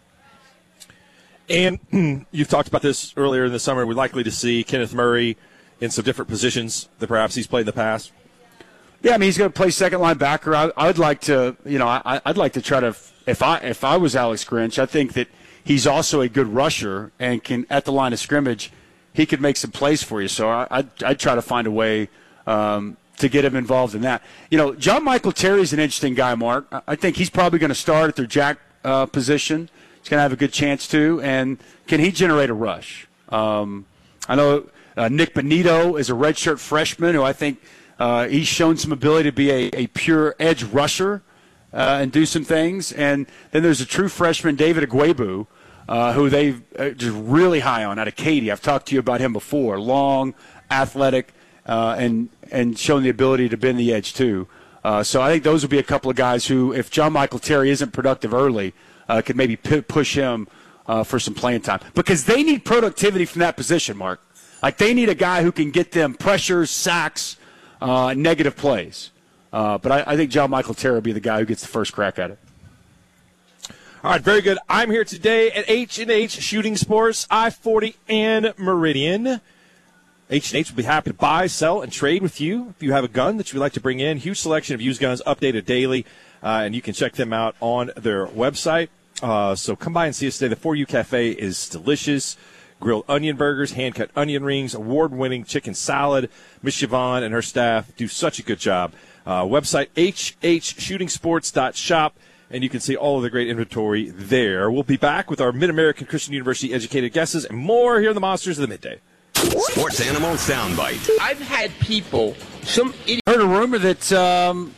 And you've talked about this earlier in the summer. We're likely to see Kenneth Murray in some different positions that perhaps he's played in the past. Yeah, I mean, he's going to play second linebacker. I, I'd like to, you know, I, I'd like to try to, if I if I was Alex Grinch, I think that he's also a good rusher and can, at the line of scrimmage, he could make some plays for you. So I, I'd, I'd try to find a way um, to get him involved in that. You know, John Michael Terry's an interesting guy, Mark. I think he's probably going to start at their jack uh, position. He's going to have a good chance to. And can he generate a rush? Um, I know uh, Nick Benito is a redshirt freshman who I think uh, he's shown some ability to be a, a pure edge rusher uh, and do some things. And then there's a true freshman, David Agwebu, uh, who they've uh, just really high on out of Katy. I've talked to you about him before. Long, athletic, uh, and and shown the ability to bend the edge too. Uh, so I think those would be a couple of guys who, if John Michael Terry isn't productive early, uh, could maybe p- push him uh, for some playing time. Because they need productivity from that position, Mark. Like, they need a guy who can get them pressures, sacks, uh, negative plays. Uh, but I, I think John Michael Terry will be the guy who gets the first crack at it. All right, very good. I'm here today at H and H Shooting Sports, I forty and Meridian. H and H will be happy to buy, sell, and trade with you if you have a gun that you'd like to bring in. Huge selection of used guns updated daily, uh, and you can check them out on their website. Uh, so come by and see us today. The For You Cafe is delicious. Grilled onion burgers, hand-cut onion rings, award-winning chicken salad. Miss Siobhan and her staff do such a good job. Uh, website h h shooting sports dot shop, and you can see all of the great inventory there. We'll be back with our Mid-American Christian University educated guesses and more here in the Monsters of the Midday. Sports Animal Soundbite. I've had people, some idiot. Heard a rumor that um,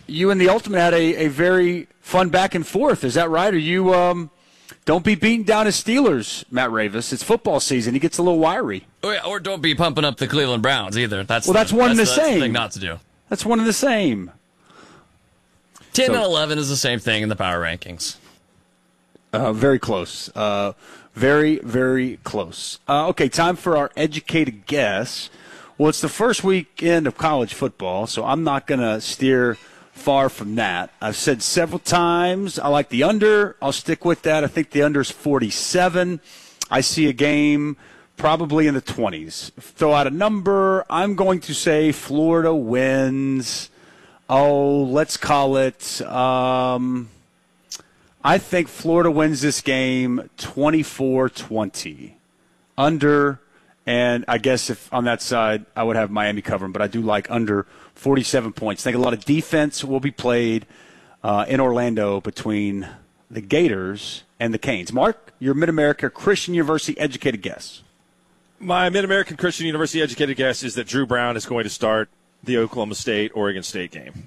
you and the Ultimate had a, a very fun back and forth. Is that right? Are you um, don't be beating down his Steelers, Matt Ravis. It's football season. He gets a little wiry. Or, or don't be pumping up the Cleveland Browns either. That's well, the, that's one that's and the, the, same. That's the thing not to do. That's one and the same. ten so, and eleven is the same thing in the power rankings. Uh, very close. Uh, very, very close. Uh, okay, time for our educated guess. Well, it's the first weekend of college football, so I'm not going to steer far from that. I've said several times I like the under. I'll stick with that. I think the under is forty-seven. I see a game probably in the twenties. Throw out a number. I'm going to say Florida wins. Oh, let's call it. Um, I think Florida wins this game twenty-four twenty. Under, and I guess if on that side I would have Miami covering, but I do like under forty-seven points. I think a lot of defense will be played uh, in Orlando between the Gators and the Canes. Mark, your Mid-America Christian University educated guess. My Mid-American Christian University educated guess is that Drew Brown is going to start the Oklahoma State-Oregon State game.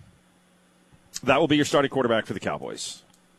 That will be your starting quarterback for the Cowboys.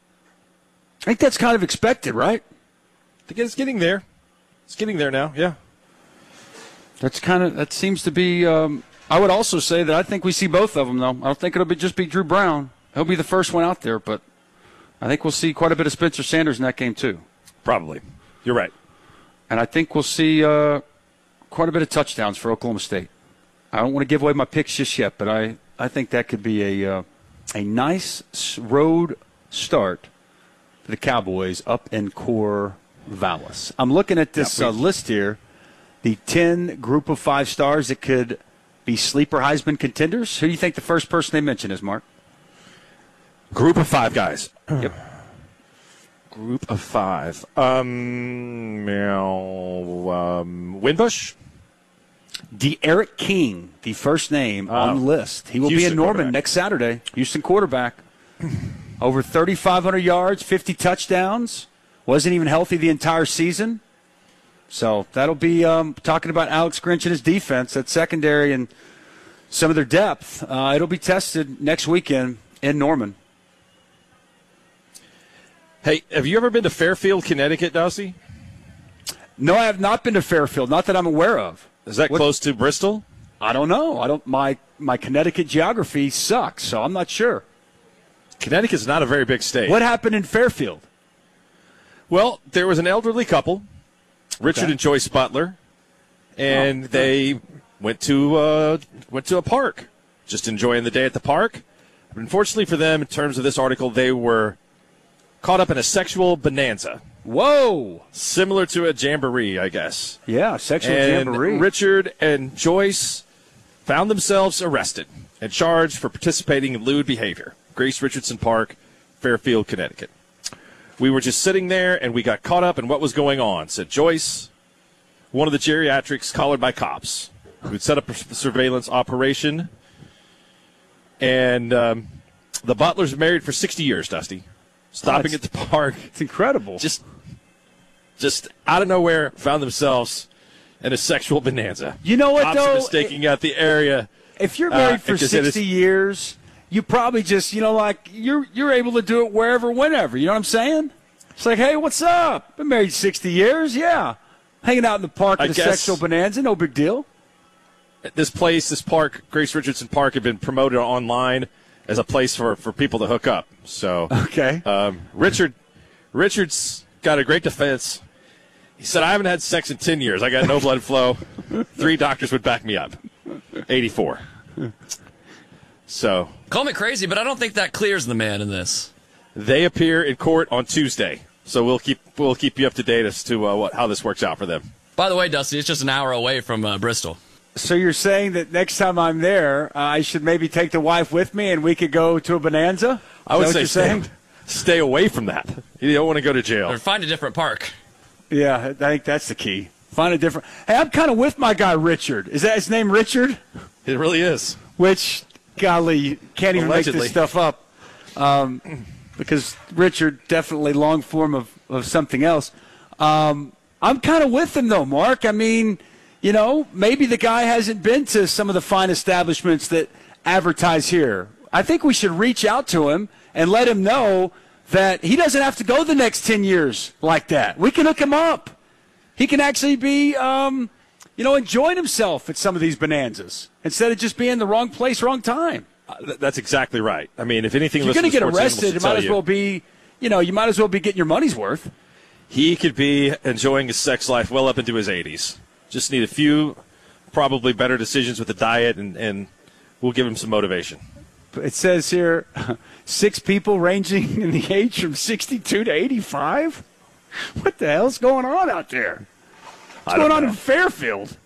I think that's kind of expected, right? I think it's getting there. It's getting there now, yeah. That's kind of, that seems to be, um, I would also say that I think we see both of them, though. I don't think it'll be just be Drew Brown. He'll be the first one out there, but I think we'll see quite a bit of Spencer Sanders in that game, too. Probably. You're right. And I think we'll see uh, quite a bit of touchdowns for Oklahoma State. I don't want to give away my picks just yet, but I, I think that could be a uh, a nice road start for the Cowboys up in Corvallis. I'm looking at this uh, list here, the ten group of five stars that could be sleeper Heisman contenders. Who do you think the first person they mention is, Mark? Group of five guys. Yep. Group of five. Um, meow, um, Winbush? D'Eriq King, the first name on the list. He will Houston be in Norman next Saturday. Houston quarterback. Over thirty-five hundred yards, fifty touchdowns. Wasn't even healthy the entire season. So that'll be um, talking about Alex Grinch and his defense, that secondary and some of their depth. Uh, it'll be tested next weekend in Norman. Hey, have you ever been to Fairfield, Connecticut, Dusty? No, I have not been to Fairfield, not that I'm aware of. Is that What- close to Bristol? I don't know. I don't. My my Connecticut geography sucks, so I'm not sure. Connecticut's not a very big state. What happened in Fairfield? Well, there was an elderly couple, Richard Okay. and Joyce Butler, and Oh, they went to uh, went to a park, just enjoying the day at the park. Unfortunately for them, in terms of this article, they were caught up in a sexual bonanza. Whoa! Similar to a jamboree, I guess. Yeah, sexual and jamboree. Richard and Joyce found themselves arrested and charged for participating in lewd behavior. Grace Richardson Park, Fairfield, Connecticut. We were just sitting there, and we got caught up in what was going on, said Joyce, one of the geriatrics collared by cops who'd set up a surveillance operation. And um, the Butlers are married for sixty years, Dusty. Stopping Oh, at the park. It's incredible. Just just out of nowhere, found themselves in a sexual bonanza. You know what, Cops are though? mistaking out the area. If you're married Uh, for because it is- sixty years, you probably just, you know, like, you're you're able to do it wherever, whenever. You know what I'm saying? It's like, hey, what's up? Been married sixty years? Yeah. Hanging out in the park I at a guess- sexual bonanza, no big deal. This place, this park, Grace Richardson Park, had been promoted online as a place for, for people to hook up. So, okay. um, Richard, Richard's got a great defense. He said, I haven't had sex in ten years. I got no blood flow. Three doctors would back me up. eighty-four. So, Call me crazy, but I don't think that clears the man in this. they appear in court on Tuesday. So we'll keep we'll keep you up to date as to uh, what how this works out for them. By the way, Dusty, it's just an hour away from uh, Bristol. So you're saying that next time I'm there, uh, I should maybe take the wife with me and we could go to a bonanza? I would Is that say what you're stay, saying? stay away from that. You don't want to go to jail. Or find a different park. Yeah, I think that's the key. Find a different. Hey, I'm kind of with my guy Richard. Is that his name, Richard? It really is. Which, golly, you can't even Allegedly. make this stuff up. Um, because Richard, definitely long form of, of something else. Um, I'm kind of with him, though, Mark. I mean, you know, maybe the guy hasn't been to some of the fine establishments that advertise here. I think we should reach out to him and let him know that he doesn't have to go the next ten years like that. We can hook him up. He can actually be, um, you know, enjoying himself at some of these bonanzas instead of just being in the wrong place, wrong time. Uh, th- that's exactly right. I mean, if anything, if you're going to get Sports arrested, Animals it might will as tell well be, you know, you might as well be getting your money's worth. He could be enjoying his sex life well up into his eighties. Just need a few, probably better decisions with the diet, and, and we'll give him some motivation. It says here, six people ranging in the age from sixty-two to eighty-five? What the hell's going on out there? What's going on in Fairfield?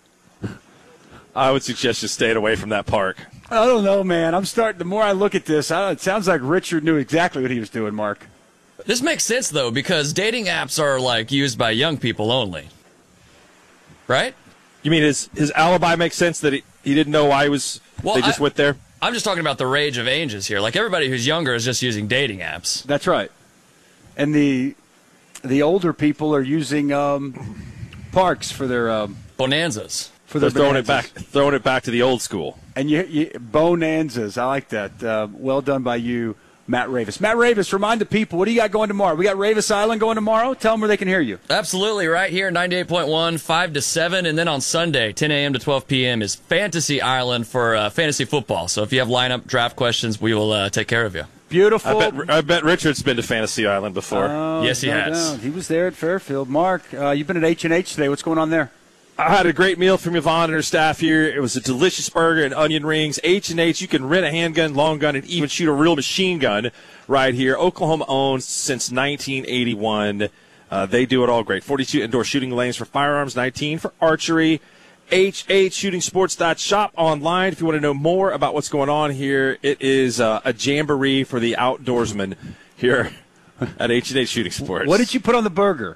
I would suggest just staying away from that park. I don't know, man. I'm starting. The more I look at this, I, it sounds like Richard knew exactly what he was doing, Mark. This makes sense, though, because dating apps are, like, used by young people only. Right? You mean his, his alibi makes sense that he, he didn't know why he was, well, they just I, went there? I'm just talking about the rage of ages here. Like, everybody who's younger is just using dating apps. That's right. And the the older people are using um, parks for their um, bonanzas. For their throwing bonanzas. it back, throwing it back to the old school. And you, you bonanzas, I like that. Uh, well done by you, Matt Ravis. Matt Ravis, remind the people, what do you got going tomorrow? We got Ravis Island going tomorrow. Tell them where they can hear you. Absolutely, right here, ninety-eight point one, five to seven. And then on Sunday, ten a.m. to twelve p.m. is Fantasy Island for uh, fantasy football. So if you have lineup draft questions, we will uh, take care of you. Beautiful. I bet, I bet Richard's been to Fantasy Island before. Oh, yes, he no has. doubt. He was there at Fairfield. Mark, uh, you've been at H and H today. What's going on there? I had a great meal from Yvonne and her staff here. It was a delicious burger and onion rings. H and H, you can rent a handgun, long gun, and even shoot a real machine gun right here. Oklahoma owned since nineteen eighty-one. Uh, they do it all great. forty-two indoor shooting lanes for firearms, nineteen for archery. H H shooting sports dot shop online. If you want to know more about what's going on here, it is uh, a jamboree for the outdoorsmen here at H and H Shooting Sports. What did you put on the burger?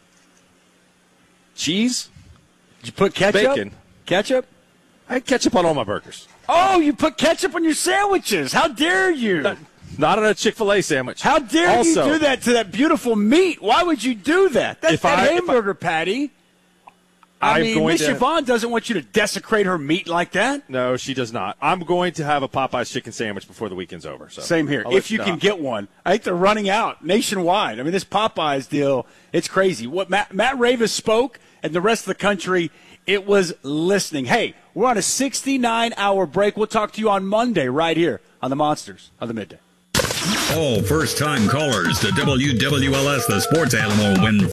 Cheese? Did you put ketchup? Bacon. Ketchup? I had ketchup on all my burgers. Oh, you put ketchup on your sandwiches. How dare you? Not, not on a Chick-fil-A sandwich. How dare also, you do that to that beautiful meat? Why would you do that? That's if that I, hamburger if I, patty. I I'm mean, going Miss to, Yvonne doesn't want you to desecrate her meat like that. No, she does not. I'm going to have a Popeye's chicken sandwich before the weekend's over. So Same here. I'll If you know. can get one. I think they're running out nationwide. I mean, this Popeye's deal, it's crazy. What Matt, Matt Ravis spoke, and the rest of the country, it was listening. Hey, we're on a sixty-nine hour break. We'll talk to you on Monday right here on the Monsters of the Midday. All first-time callers to W W L S, the Sports Animal, win